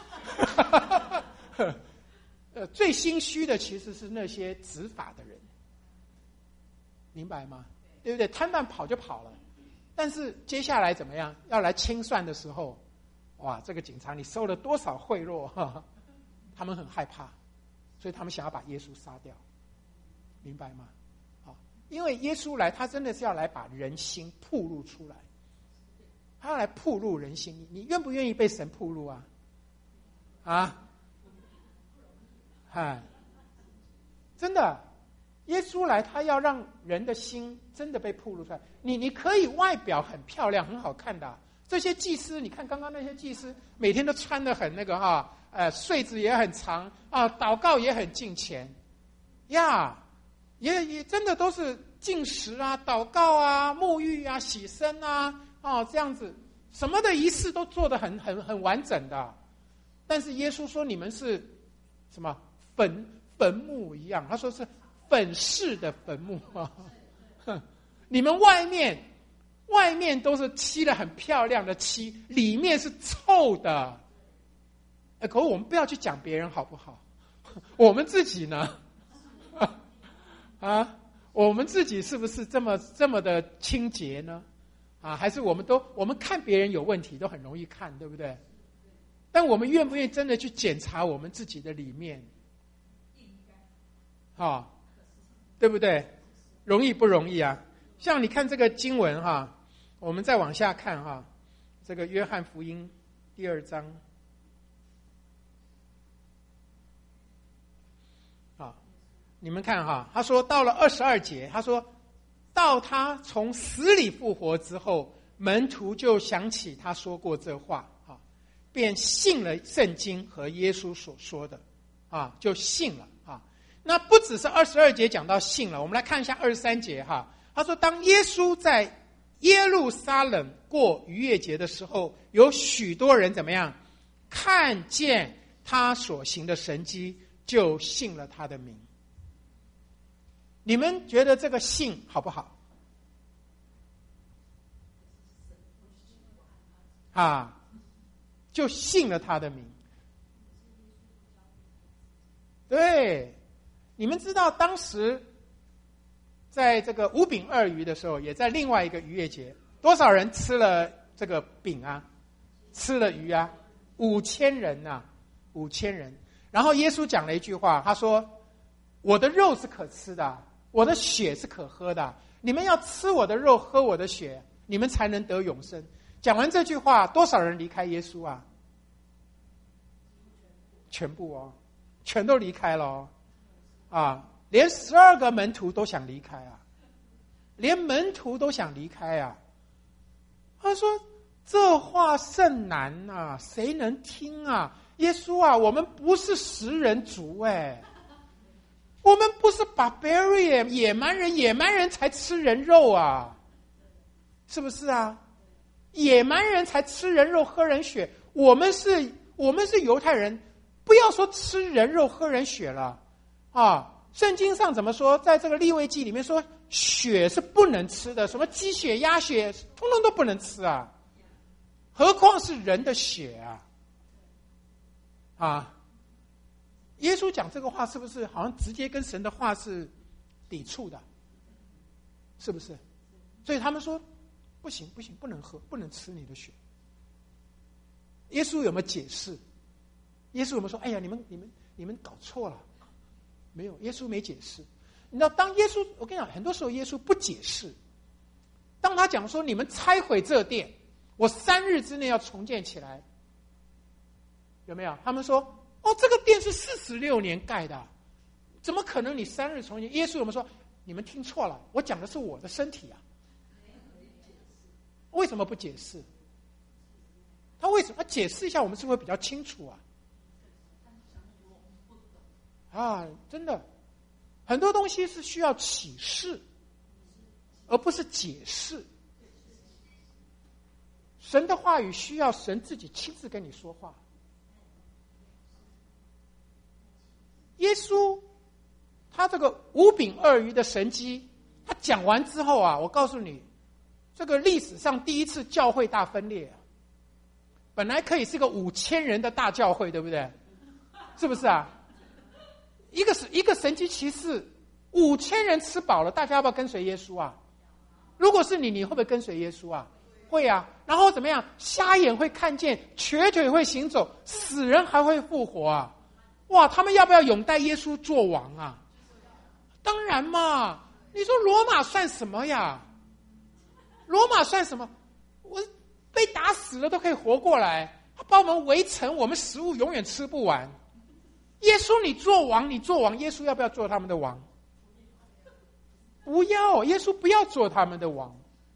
呃，最心虚的其实是那些执法的人，明白吗？对不对？摊贩跑就跑了，但是接下来怎么样？要来清算的时候，哇，这个警察你收了多少贿赂？哈哈，他们很害怕，所以他们想要把耶稣杀掉，明白吗？好，因为耶稣来，他真的是要来把人心暴露出来，他要来暴露人心。你你愿不愿意被神暴露啊？啊，嗨，真的，耶稣来，他要让人的心真的被暴露出来。你你可以外表很漂亮、很好看的、啊，这些祭司，你看刚刚那些祭司，每天都穿得很那个哈、啊，呃，穗子也很长啊，祷告也很敬虔，呀，也也真的都是进食啊、祷告啊、沐浴啊、洗身啊，哦，这样子，什么的仪式都做得很很很完整的。但是耶稣说你们是什么坟坟墓一样，他说是粉饰的坟墓啊，你们外面外面都是漆得很漂亮的漆，里面是臭的。可是我们不要去讲别人好不好？我们自己呢？啊，我们自己是不是这么这么的清洁呢？啊，还是我们都我们看别人有问题都很容易看，对不对？但我们愿不愿意真的去检查我们自己的里面？啊，对不对？容易不容易啊？像你看这个经文哈、啊，我们再往下看哈、啊，这个约翰福音第二章，啊，你们看哈、啊，他说到了二十二节，他说到他从死里复活之后，门徒就想起他说过这话。便信了圣经和耶稣所说的，啊，就信了啊。那不只是二十二节讲到信了，我们来看一下二十三节哈。他说，当耶稣在耶路撒冷过逾越节的时候，有许多人怎么样看见他所行的神迹，就信了他的名。你们觉得这个信好不好？啊？ 就信了他的名。对，你们知道当时在这个五饼二鱼的时候，也在另外一个逾越节，多少人吃了这个饼啊，吃了鱼啊？五千人啊，五千人。然后耶稣讲了一句话，他说：我的肉是可吃的，我的血是可喝的，你们要吃我的肉，喝我的血，你们才能得永生。讲完这句话，多少人离开耶稣啊？全部哦，全都离开了哦，啊，连十二个门徒都想离开啊，连门徒都想离开啊。他说：这话甚难啊，谁能听啊？耶稣啊，我们不是食人族哎，我们不是 barbarian 野蛮人，野蛮人才吃人肉啊，是不是啊？野蛮人才吃人肉喝人血，我们是我们是犹太人，不要说吃人肉喝人血了啊！圣经上怎么说？在这个利未记里面说，血是不能吃的，什么鸡血、鸭血，通通都不能吃啊！何况是人的血啊！啊！耶稣讲这个话，是不是好像直接跟神的话是抵触的？是不是？所以他们说不行不行，不能喝，不能吃你的血。耶稣有没有解释？耶稣有没有说：哎呀，你们你们你们搞错了？没有，耶稣没解释。你知道，当耶稣，我跟你讲，很多时候耶稣不解释。当他讲说：你们拆毁这殿，我三日之内要重建起来，有没有？他们说：哦，这个殿是四十六年盖的，怎么可能你三日重建？耶稣有没有说：你们听错了，我讲的是我的身体啊？为什么不解释？他为什么？他解释一下，我们是不是会比较清楚啊？啊，真的，很多东西是需要启示，而不是解释。神的话语需要神自己亲自跟你说话。耶稣他这个五饼二鱼的神迹，他讲完之后啊，我告诉你，这个历史上第一次教会大分裂啊，本来可以是个五千人的大教会，对不对？是不是啊？一个是一个神迹奇事，五千人吃饱了，大家要不要跟随耶稣啊？如果是你，你会不会跟随耶稣啊？会啊。然后怎么样？瞎眼会看见，瘸腿会行走，死人还会复活啊！哇，他们要不要拥戴耶稣做王啊？当然嘛！你说罗马算什么呀？罗马算什么？我被打死了都可以活过来，他把我们围城，我们食物永远吃不完。耶稣你做王，你做王，耶稣要不要做他们的王？不要，耶稣不要做他们的王。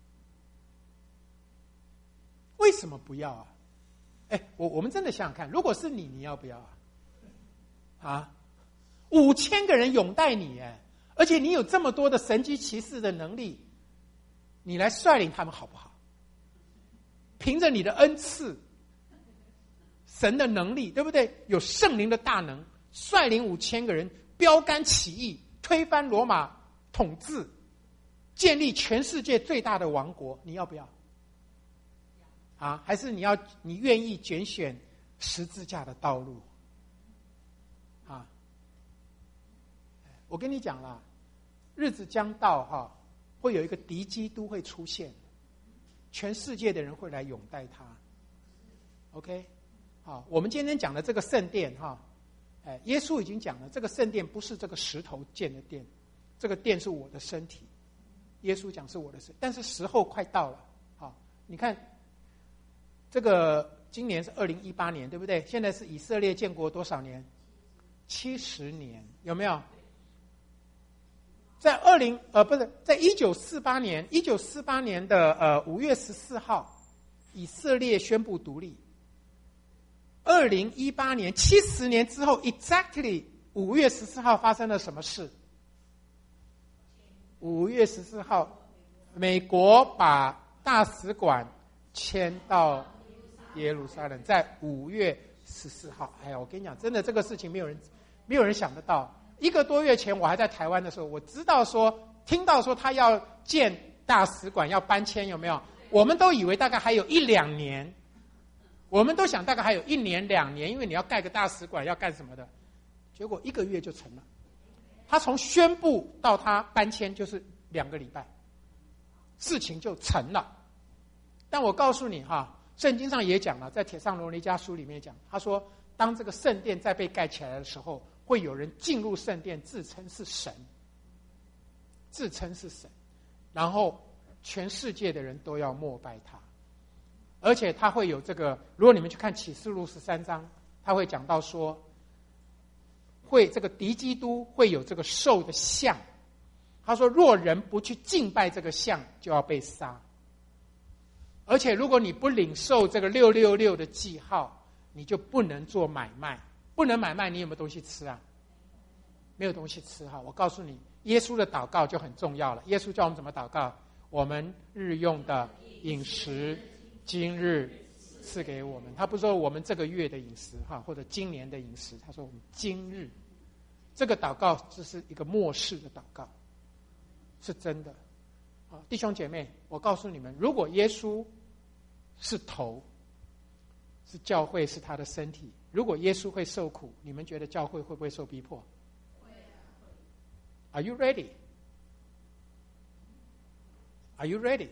为什么不要啊？哎，我我们真的想想看，如果是你，你要不要啊？啊，五千个人拥戴你，哎，而且你有这么多的神迹奇事的能力，你来率领他们好不好？凭着你的恩赐，神的能力，对不对？有圣灵的大能，率领五千个人标杆起义，推翻罗马统治，建立全世界最大的王国，你要不要？啊，还是你要你愿意拣选十字架的道路？啊，我跟你讲啦，日子将到哈，会有一个敌基督会出现，全世界的人会来拥戴他。OK， 好，我们今天讲的这个圣殿哈，哎，耶稣已经讲了，这个圣殿不是这个石头建的殿，这个殿是我的身体。耶稣讲是我的身体，但是时候快到了。好，你看，这个今年是二零一八年，对不对？现在是以色列建国多少年？七十年，有没有？在二零呃不是，在一九四八年，一九四八年的呃五月十四号，以色列宣布独立。二零一八年，七十年之后 ，exactly 五月十四号发生了什么事？五月十四号，美国把大使馆迁到耶路撒冷，在五月十四号。哎呀，我跟你讲，真的这个事情没有人没有人想得到。一个多月前，我还在台湾的时候，我知道说，听到说他要建大使馆，要搬迁，有没有？我们都以为大概还有一两年。 我们都想大概还有一年两年，因为你要盖个大使馆，要干什么的，结果一个月就成了。他从宣布到他搬迁就是两个礼拜，事情就成了。但我告诉你哈，圣经上也讲了，在帖撒罗尼迦书里面讲，他说当这个圣殿再被盖起来的时候，会有人进入圣殿自称是神，自称是神，然后全世界的人都要膜拜他。而且他会有这个，如果你们去看启示录十三章，他会讲到说，会这个敌基督会有这个兽的像，他说若人不去敬拜这个像，就要被杀。而且如果你不领受这个六六六的记号，你就不能做买卖。不能买卖，你有没有东西吃啊？没有东西吃哈。我告诉你，耶稣的祷告就很重要了。耶稣叫我们怎么祷告？我们日用的饮食今日赐给我们。他不说我们这个月的饮食哈，或者今年的饮食，他说我们今日。这个祷告这是一个末世的祷告，是真的。弟兄姐妹，我告诉你们，如果耶稣是头，是教会，是他的身体，如果耶稣会受苦，你们觉得教会会不会受逼迫？会啊。Are you ready? Are you ready?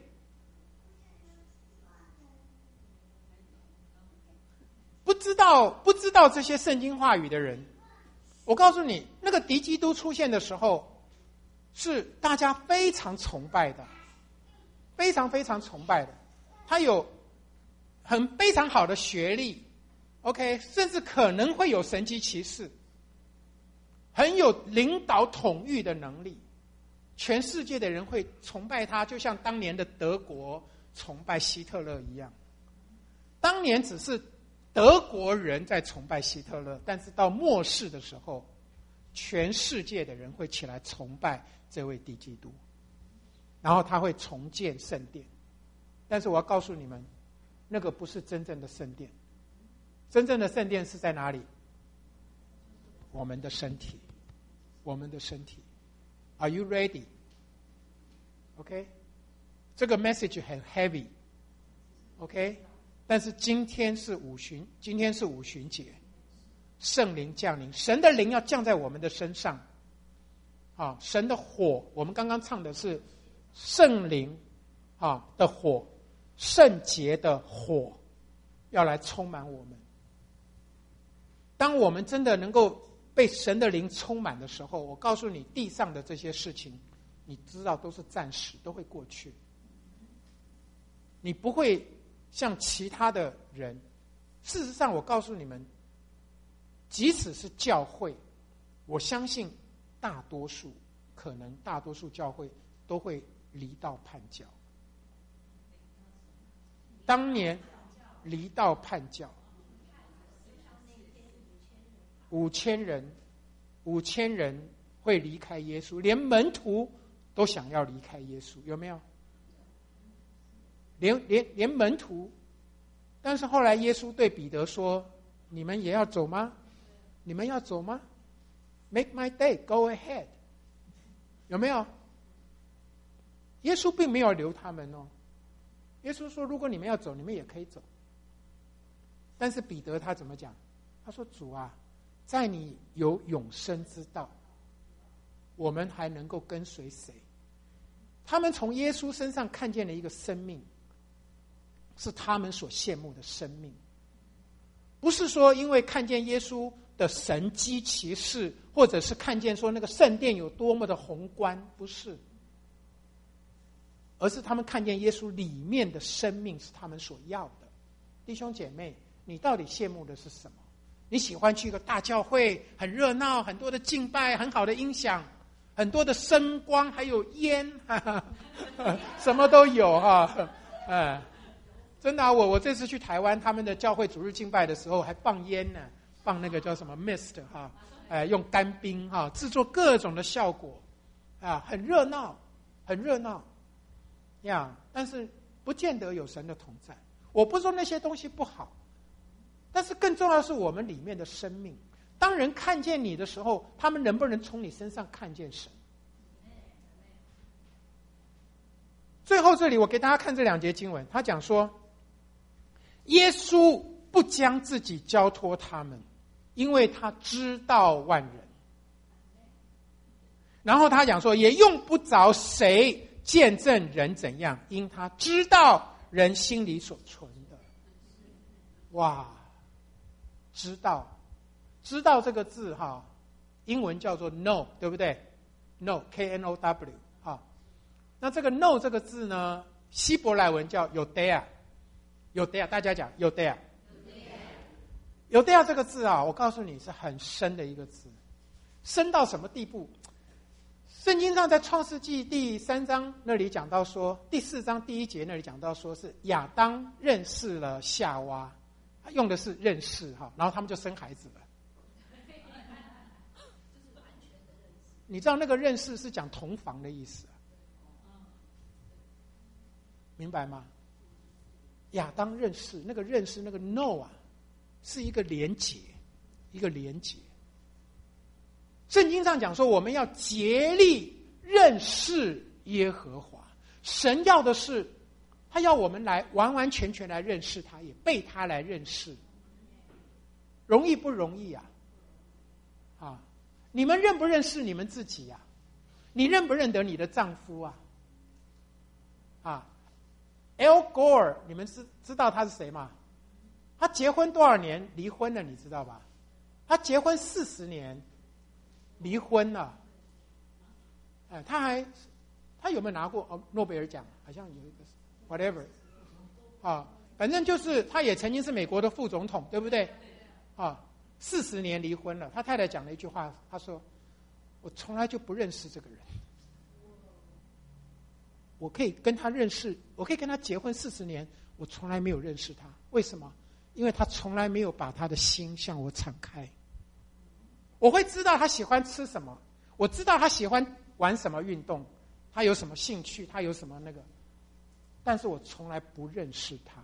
不知道不知道这些圣经话语的人，我告诉你，那个敌基督出现的时候，是大家非常崇拜的，非常非常崇拜的。他有很非常好的学历 ，OK， 甚至可能会有神迹奇事，很有领导统御的能力。全世界的人会崇拜他，就像当年的德国崇拜希特勒一样。当年只是德国人在崇拜希特勒，但是到末世的时候，全世界的人会起来崇拜这位敌基督，然后他会重建圣殿。但是我要告诉你们，那个不是真正的圣殿，真正的圣殿是在哪里？我们的身体，我们的身体。Are you ready? OK， 这个 message 很 heavy。OK， 但是今天是五旬，今天是五旬节，圣灵降临，神的灵要降在我们的身上。啊，神的火，我们刚刚唱的是圣灵啊的火，圣洁的火要来充满我们。当我们真的能够被神的灵充满的时候，我告诉你，地上的这些事情，你知道都是暂时，都会过去。你不会像其他的人。事实上，我告诉你们，即使是教会，我相信大多数，可能大多数教会都会离道叛教。当年离道叛教，五千人，五千人会离开耶稣，连门徒都想要离开耶稣，有没有？连连连门徒，但是后来耶稣对彼得说：“你们也要走吗？你们要走吗 ？Make my day, go ahead。”有没有？耶稣并没有留他们哦。耶稣说：“如果你们要走，你们也可以走。”但是彼得他怎么讲？他说：“主啊，在你有永生之道，我们还能够跟随谁？”他们从耶稣身上看见了一个生命，是他们所羡慕的生命。不是说因为看见耶稣的神迹奇事，或者是看见说那个圣殿有多么的宏观，不是，而是他们看见耶稣里面的生命是他们所要的。弟兄姐妹，你到底羡慕的是什么？你喜欢去一个大教会，很热闹，很多的敬拜，很好的音响，很多的声光，还有烟，哈哈什么都有哈。哎，真的啊，我我这次去台湾，他们的教会主日敬拜的时候还放烟呢，放那个叫什么 mist 哈，哎，用干冰哈，制作各种的效果，啊，很热闹，很热闹，呀，但是不见得有神的同在。我不说那些东西不好。但是更重要的是我们里面的生命。当人看见你的时候，他们能不能从你身上看见神？最后这里我给大家看这两节经文，他讲说，耶稣不将自己交托他们，因为他知道万人。然后他讲说，也用不着谁见证人怎样，因他知道人心里所存的。哇，知道，知道这个字哈，英文叫做 know， 对不对 ？know K N O W 哈。那这个 know 这个字呢，希伯来文叫 Yodea，Yodea 大家讲 Yodea。Yodea 这个字啊，我告诉你是很深的一个字，深到什么地步？圣经上在创世纪第三章那里讲到说，第四章第一节那里讲到说是亚当认识了夏娃，他用的是认识哈，然后他们就生孩子了。你知道那个认识是讲同房的意思，明白吗？亚当认识那个认识那个 know 啊，是一个连结，一个连结。圣经上讲说，我们要竭力认识耶和华。神要的是，他要我们来完完全全来认识他，也被他来认识。容易不容易啊？啊，你们认不认识你们自己啊？你认不认得你的丈夫啊？啊 ，Al Gore， 你们知知道他是谁吗？他结婚多少年离婚了，你知道吧？他结婚四十年。离婚了，哎，他还他有没有拿过哦诺贝尔奖？好像有一个 whatever， 啊，反正就是他也曾经是美国的副总统，对不对？啊，四十年离婚了，他太太讲了一句话，他说：“我从来就不认识这个人，我可以跟他认识，我可以跟他结婚四十年，我从来没有认识他，为什么？因为他从来没有把他的心向我敞开。”我会知道他喜欢吃什么，我知道他喜欢玩什么运动，他有什么兴趣，他有什么那个，但是我从来不认识他。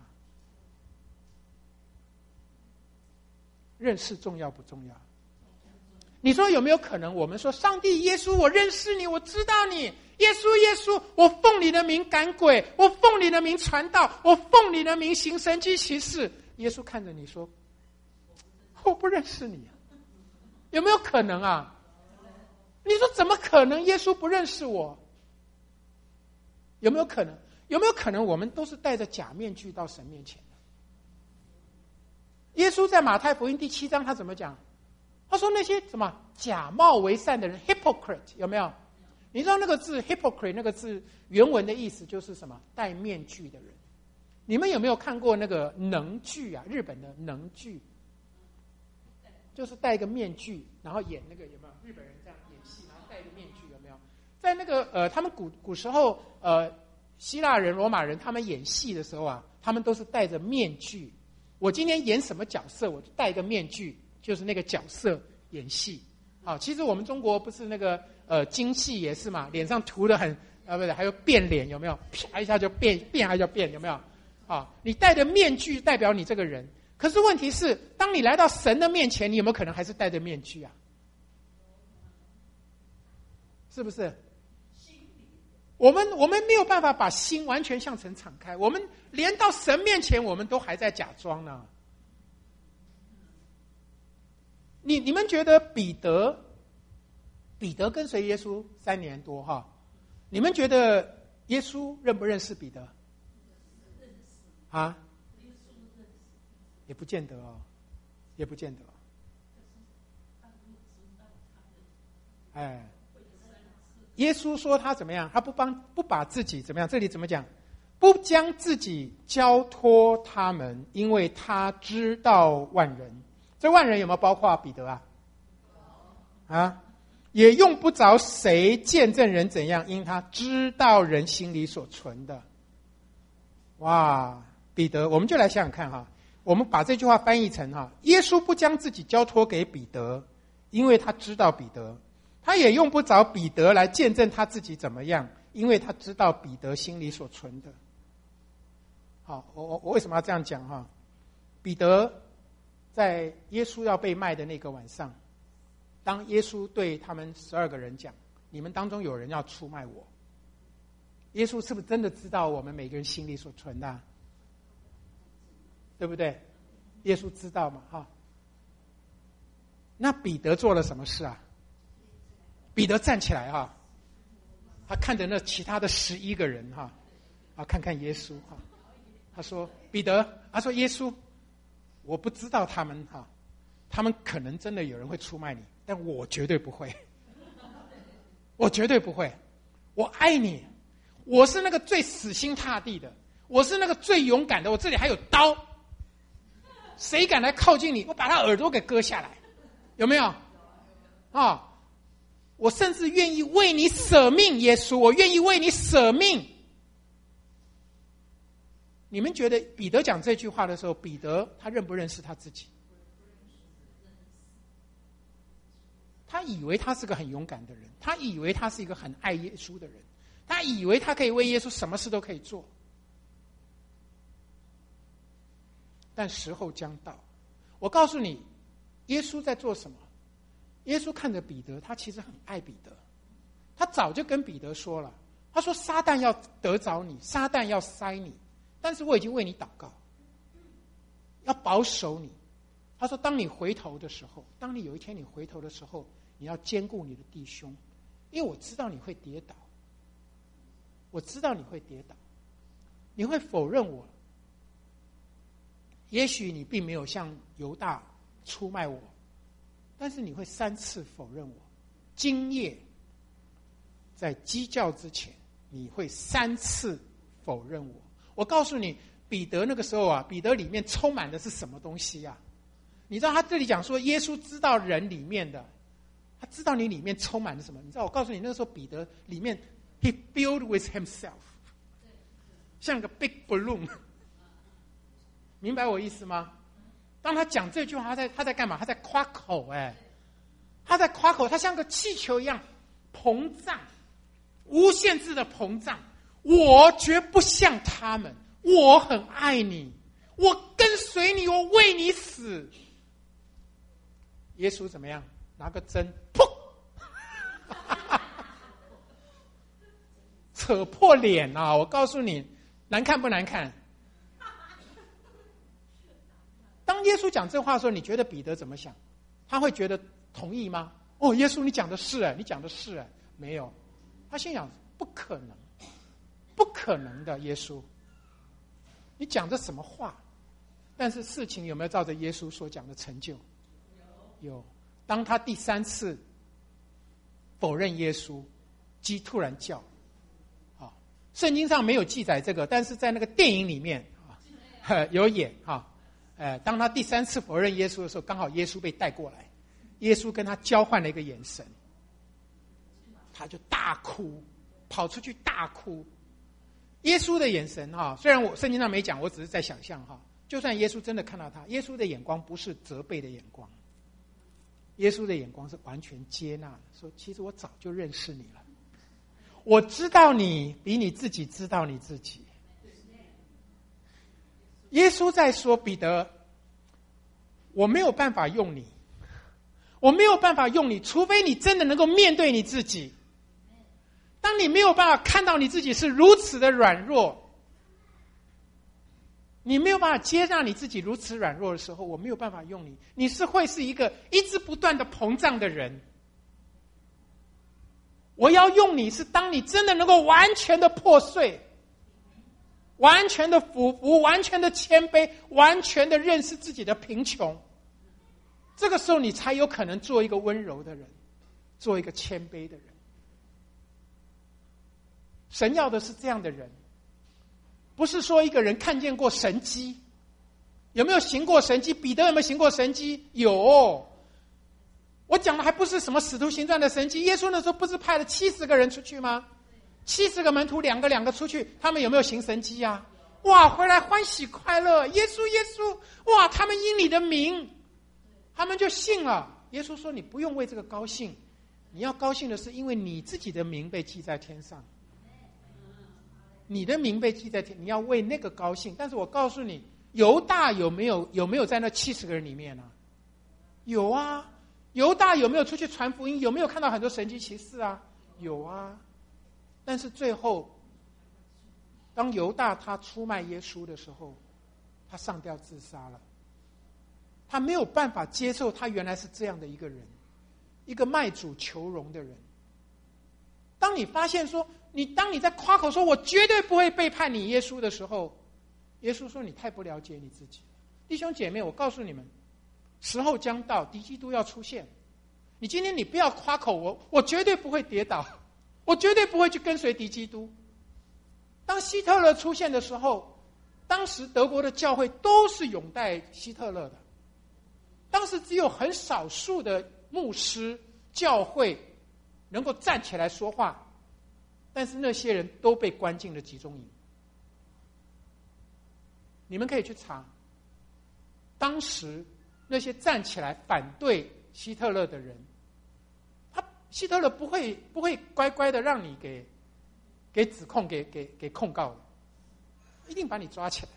认识重要不重要？你说有没有可能我们说，上帝耶稣我认识你，我知道你，耶稣耶稣，我奉你的名赶鬼，我奉你的名传道，我奉你的名行神迹奇事。耶稣看着你说，我不认识你。有没有可能啊？你说怎么可能耶稣不认识我？有没有可能？有没有可能我们都是戴着假面具到神面前的？耶稣在马太福音第七章他怎么讲？他说那些什么假冒为善的人 hypocrite 有没有？你知道那个字 hypocrite 那个字原文的意思就是什么？戴面具的人。你们有没有看过那个能剧啊？日本的能剧，就是戴一个面具，然后演那个有没有？日本人这样演戏，然后戴一个面具有没有？在那个呃，他们古古时候呃，希腊人、罗马人他们演戏的时候啊，他们都是戴着面具。我今天演什么角色，我就戴一个面具，就是那个角色演戏。好，其实我们中国不是那个呃京戏也是嘛，脸上涂得很啊，不是还有变脸有没有？啪一下就变，变一下就变有没有？啊，你戴着面具代表你这个人。可是问题是，当你来到神的面前，你有没有可能还是戴着面具啊？是不是？我们我们没有办法把心完全向神敞开，我们连到神面前，我们都还在假装呢。你你们觉得彼得，彼得跟随耶稣三年多哈，你们觉得耶稣认不认识彼得？啊？也不见得哦，也不见得。哎，耶稣说他怎么样？他不帮不把自己怎么样？这里怎么讲？不将自己交托他们，因为他知道万人。这万人有没有包括彼得啊？啊，也用不着谁见证人怎样，因他知道人心里所存的。哇，彼得，我们就来想想看哈。我们把这句话翻译成哈，耶稣不将自己交托给彼得，因为他知道彼得；他也用不着彼得来见证他自己怎么样，因为他知道彼得心里所存的。好，我我我为什么要这样讲哈？彼得在耶稣要被卖的那个晚上，当耶稣对他们十二个人讲：“你们当中有人要出卖我。”耶稣是不是真的知道我们每个人心里所存的啊？对不对？ 耶稣知道嘛？哈。那彼得做了什么事啊？彼得站起来哈，他看着那其他的十一个人哈，啊，看看耶稣哈，他说：“彼得，他说耶稣，我不知道他们哈，他们可能真的有人会出卖你，但我绝对不会，我绝对不会，我爱你，我是那个最死心塌地的，我是那个最勇敢的，我这里还有刀，谁敢来靠近你，我把他耳朵给割下来。”有没有？啊，我甚至愿意为你舍命，耶稣，我愿意为你舍命。你们觉得彼得讲这句话的时候，彼得他认不认识他自己？他以为他是个很勇敢的人，他以为他是一个很爱耶稣的人，他以为他可以为耶稣什么事都可以做。但时候将到，我告诉你。耶稣在做什么？耶稣看着彼得，他其实很爱彼得，他早就跟彼得说了，他说撒旦要得着你，撒旦要塞你，但是我已经为你祷告，要保守你。他说当你回头的时候，当你有一天你回头的时候，你要兼顾你的弟兄，因为我知道你会跌倒，我知道你会跌倒，你会否认我，也许你并没有像犹大出卖我，但是你会三次否认我。今夜在鸡叫之前，你会三次否认我。我告诉你，彼得那个时候啊，彼得里面充满的是什么东西啊？你知道他这里讲说，耶稣知道人里面的，他知道你里面充满了什么？你知道，我告诉你，那个时候彼得里面 he filled with himself， 像个 big balloon， 明白我意思吗？当他讲这句话，他在他在干嘛？他在夸口，哎，他在夸口，他像个气球一样膨胀，无限制的膨胀。我绝不像他们，我很爱你，我跟随你，我为你死。耶稣怎么样？拿个针，噗，扯破脸啊！我告诉你，难看不难看？当耶稣讲这话的时候，你觉得彼得怎么想？他会觉得同意吗？哦，耶稣你讲的是哎，你讲的是哎，没有，他心想不可能，不可能的，耶稣，你讲的什么话？但是事情有没有照着耶稣所讲的成就？有。当他第三次否认耶稣，鸡突然叫。啊，圣经上没有记载这个，但是在那个电影里面啊有演哈。呃，当他第三次否认耶稣的时候，刚好耶稣被带过来，耶稣跟他交换了一个眼神，他就大哭，跑出去大哭。耶稣的眼神哈，虽然我圣经上没讲，我只是在想象哈，就算耶稣真的看到他，耶稣的眼光不是责备的眼光，耶稣的眼光是完全接纳的，说其实我早就认识你了，我知道你比你自己知道你自己。耶稣在说，彼得，我没有办法用你，我没有办法用你，除非你真的能够面对你自己。当你没有办法看到你自己是如此的软弱，你没有办法接纳你自己如此软弱的时候，我没有办法用你，你是会是一个一直不断的膨胀的人。我要用你是当你真的能够完全的破碎，完全的俯伏，完全的谦卑，完全的认识自己的贫穷，这个时候你才有可能做一个温柔的人，做一个谦卑的人。神要的是这样的人，不是说一个人看见过神迹。有没有行过神迹？彼得有没有行过神迹？有。我讲的还不是什么使徒行传的神迹，耶稣那时候不是派了七十个人出去吗？七十个门徒，两个两个出去，他们有没有行神迹啊？哇，回来欢喜快乐，耶稣耶稣，哇，他们因你的名，他们就信了。耶稣说，你不用为这个高兴，你要高兴的是因为你自己的名被记在天上，你的名被记在天，你要为那个高兴。但是我告诉你，犹大有没有有没有在那七十个人里面呢、啊？有啊。犹大有没有出去传福音？有没有看到很多神迹奇事啊？有啊。但是最后，当犹大他出卖耶稣的时候，他上吊自杀了。 他没有办法接受他原来是这样的一个人，一个卖主求荣的人。当你发现说，你当你在夸口说我绝对不会背叛你耶稣的时候，耶稣说你太不了解你自己。弟兄姐妹，我告诉你们，时候将到，敌基督要出现。你今天你不要夸口我，我绝对不会跌倒，我绝对不会去跟随敌基督。当希特勒出现的时候，当时德国的教会都是拥戴希特勒的，当时只有很少数的牧师教会能够站起来说话，但是那些人都被关进了集中营。你们可以去查，当时那些站起来反对希特勒的人，他希特勒不会不会乖乖的让你给给指控给给给控告的，一定把你抓起来。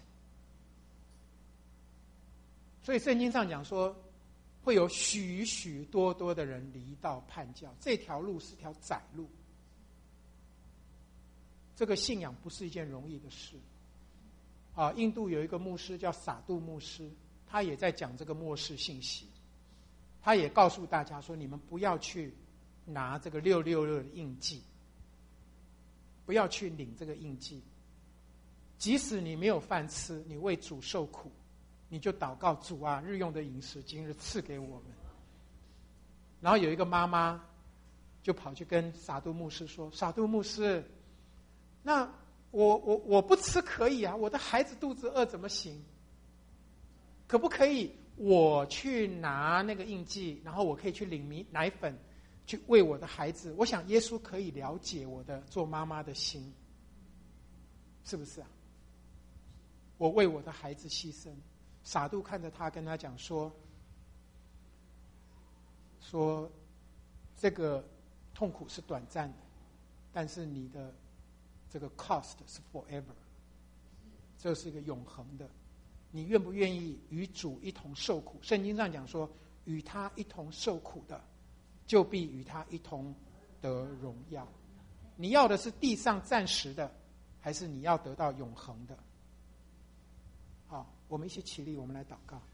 所以圣经上讲说，会有许许多多的人离道叛教，这条路是条窄路。这个信仰不是一件容易的事。啊，印度有一个牧师叫撒杜牧师，他也在讲这个末世信息。他也告诉大家说，你们不要去拿这个六六六的印记，不要去领这个印记。即使你没有饭吃，你为主受苦，你就祷告主啊，日用的饮食今日赐给我们。然后有一个妈妈就跑去跟撒杜牧师说，撒杜牧师，那我我我不吃可以啊，我的孩子肚子饿怎么行？可不可以我去拿那个印记，然后我可以去领米奶粉去喂我的孩子？我想耶稣可以了解我的做妈妈的心，是不是啊？我为我的孩子牺牲。撒杜看着他，跟他讲说说这个痛苦是短暂的，但是你的这个 cost 是 forever， 这是一个永恒的。你愿不愿意与主一同受苦？圣经上讲说，与他一同受苦的，就必与他一同得荣耀。你要的是地上暂时的，还是你要得到永恒的？好，我们一起起立，我们来祷告。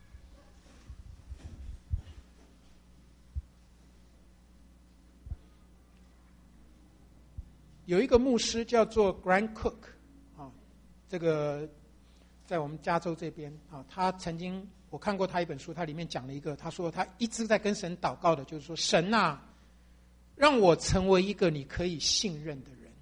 有一个牧师叫做 Grant Cook 啊，这个在我们加州这边啊，他曾经我看过他一本书，他里面讲了一个，他说他一直在跟神祷告的，就是说神啊，让我成为一个你可以信任的人。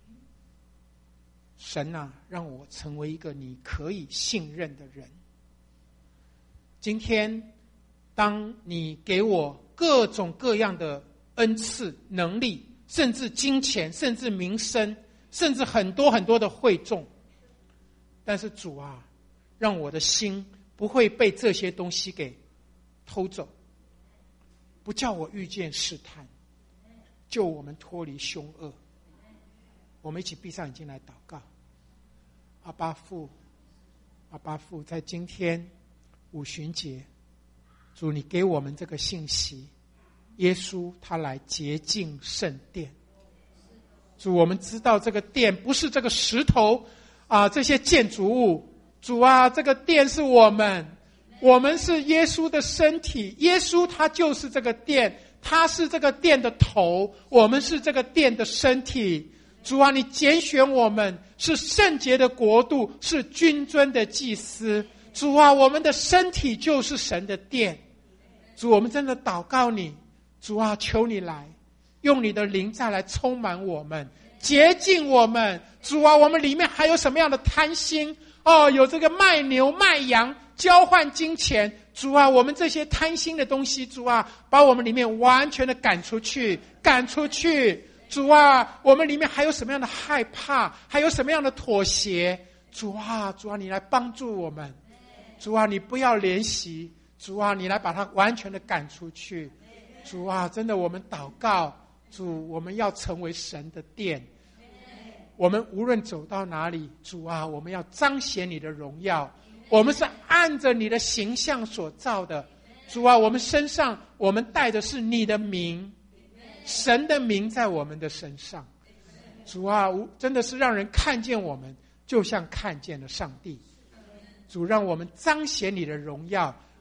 神啊，让我成为一个你可以信任的人。今天，当你给我各种各样的恩赐、能力，甚至金钱，甚至名声，甚至很多很多的会众，但是主啊，让我的心不会被这些东西给偷走，不叫我遇见试探，救我们脱离凶恶。我们一起闭上眼睛来祷告。阿爸父，阿爸父，在今天五旬节，主你给我们这个信息，耶稣他来洁净圣殿。主，我们知道这个殿不是这个石头啊，这些建筑物。主啊，这个殿是我们，我们是耶稣的身体，耶稣他就是这个殿，他是这个殿的头，我们是这个殿的身体。主啊，你拣选我们是圣洁的国度，是君尊的祭司。主啊，我们的身体就是神的殿。主，我们真的祷告你，主啊，求你来用你的灵再来充满我们，洁净我们。主啊，我们里面还有什么样的贪心？哦，有这个卖牛卖羊交换金钱。主啊，我们这些贪心的东西，主啊，把我们里面完全的赶出去，赶出去。主啊，我们里面还有什么样的害怕，还有什么样的妥协？主啊，主啊，你来帮助我们。主啊，你不要怜惜。主啊，你来把它完全的赶出去。主啊，真的我们祷告，主，我们要成为神的殿。我们无论走到哪里，主啊，我们要彰显你的荣耀。我们是按着你的形象所造的。主啊，我们身上我们带的是你的名，神的名在我们的身上。主啊，真的是让人看见我们就像看见了上帝。主，让我们彰显你的荣耀，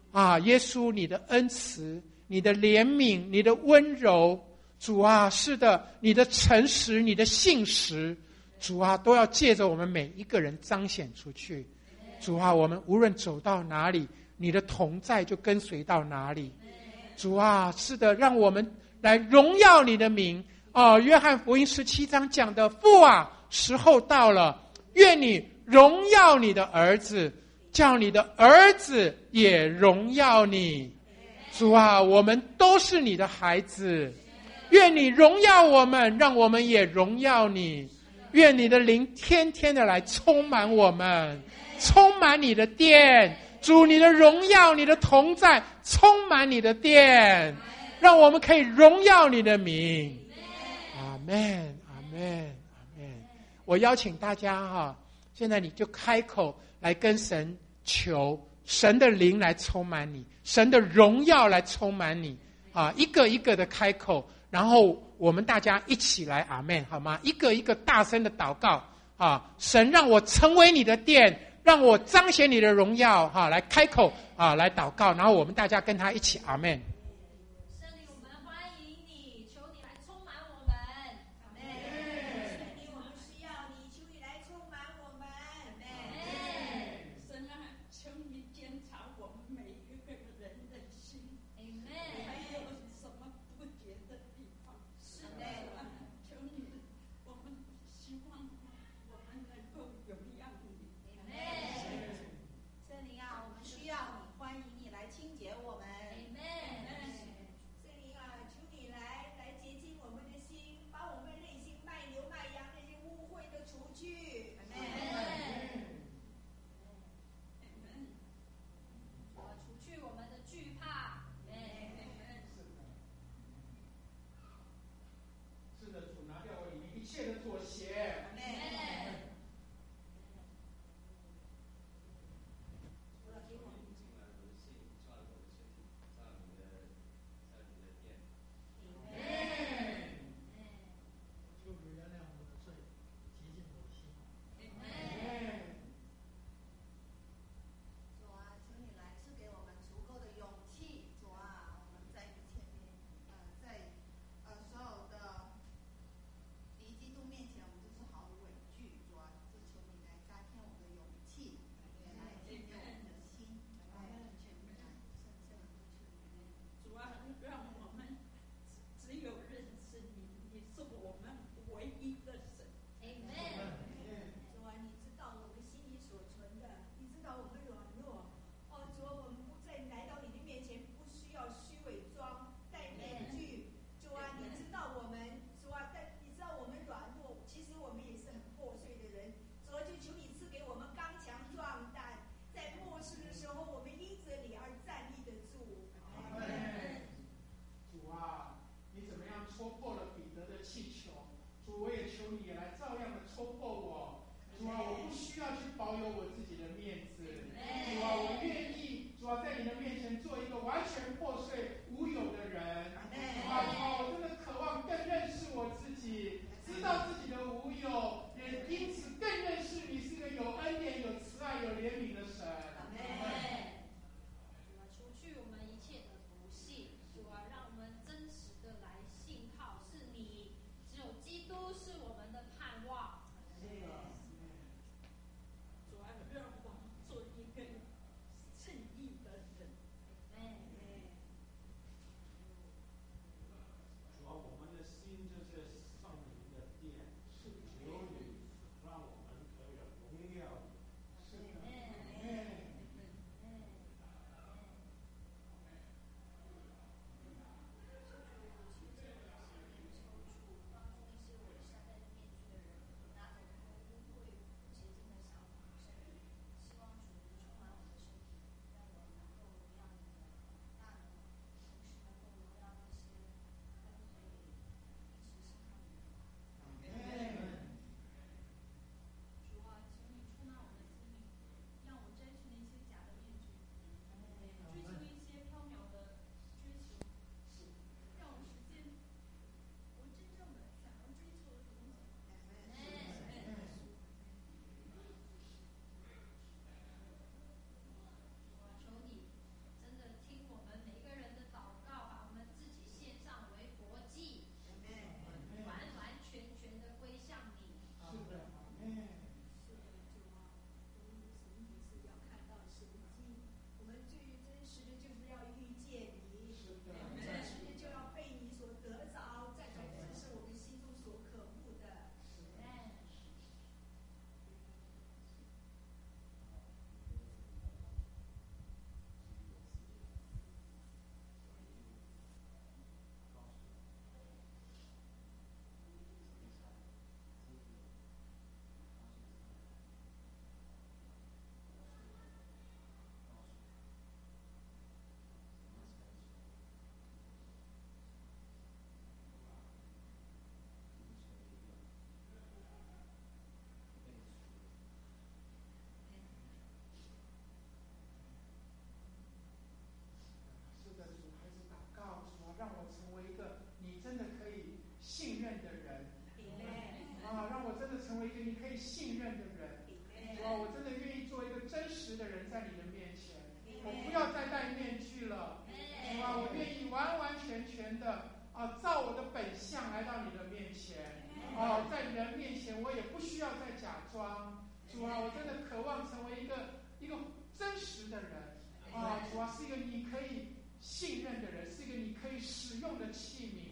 啊，耶稣，你的恩慈，你的怜悯，你的温柔，主啊，是的，你的诚实，你的信实，主啊，都要借着我们每一个人彰显出去。主啊，我们无论走到哪里，你的同在就跟随到哪里。主啊，是的，让我们来荣耀你的名。哦，约翰福音十七章讲的，父啊，时候到了，愿你荣耀你的儿子，叫你的儿子也荣耀你。主啊，我们都是你的孩子，愿你荣耀我们，让我们也荣耀你。愿你的灵天天的来充满我们，充满你的殿。主，你的荣耀，你的同在充满你的殿，让我们可以荣耀你的名。阿们，阿们，阿们。我邀请大家哈，现在你就开口来跟神求，神的灵来充满你，神的荣耀来充满你啊！一个一个的开口，然后我们大家一起来阿们，好吗？一个一个大声的祷告啊！神让我成为你的殿，让我彰显你的荣耀哈！来开口啊，来祷告，然后我们大家跟他一起阿们。 你可以信任的人。主啊，我真的愿意做一个真实的人在你的面前，我不要再戴面具了。主啊，我愿意完完全全的啊，照我的本相来到你的面前。啊，在人面前我也不需要再假装。主啊，我真的渴望成为一个一个真实的人。啊，主啊，是一个你可以信任的人，是一个你可以使用的器皿。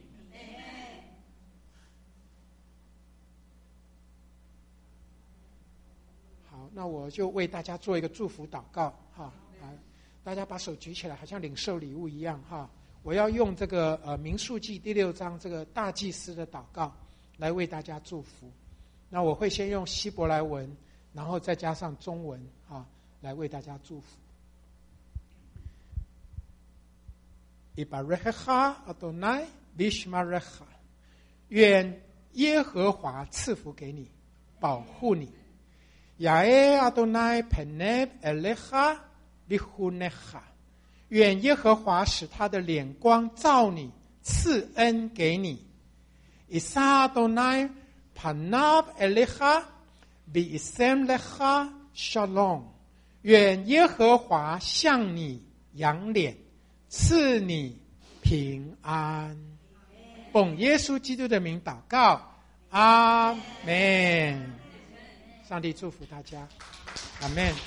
好，那我就为大家做一个祝福祷告哈。啊，大家把手举起来，好像领受礼物一样哈。我要用这个呃民数记第六章这个大祭司的祷告来为大家祝福。那我会先用希伯来文，然后再加上中文啊，来为大家祝福。Yibarechecha Adonai b'shmarecha， 愿耶和华赐福给你，保护你。Yaeh Adonai penev elecha v'chunecha， 愿耶和华使他的脸光照你，赐恩给你。Yisa Adonai panav elecha v'yisem lecha shalom， 愿耶和华向你扬脸，赐你平安。奉耶稣基督的名祷告，阿们。上帝祝福大家，阿们。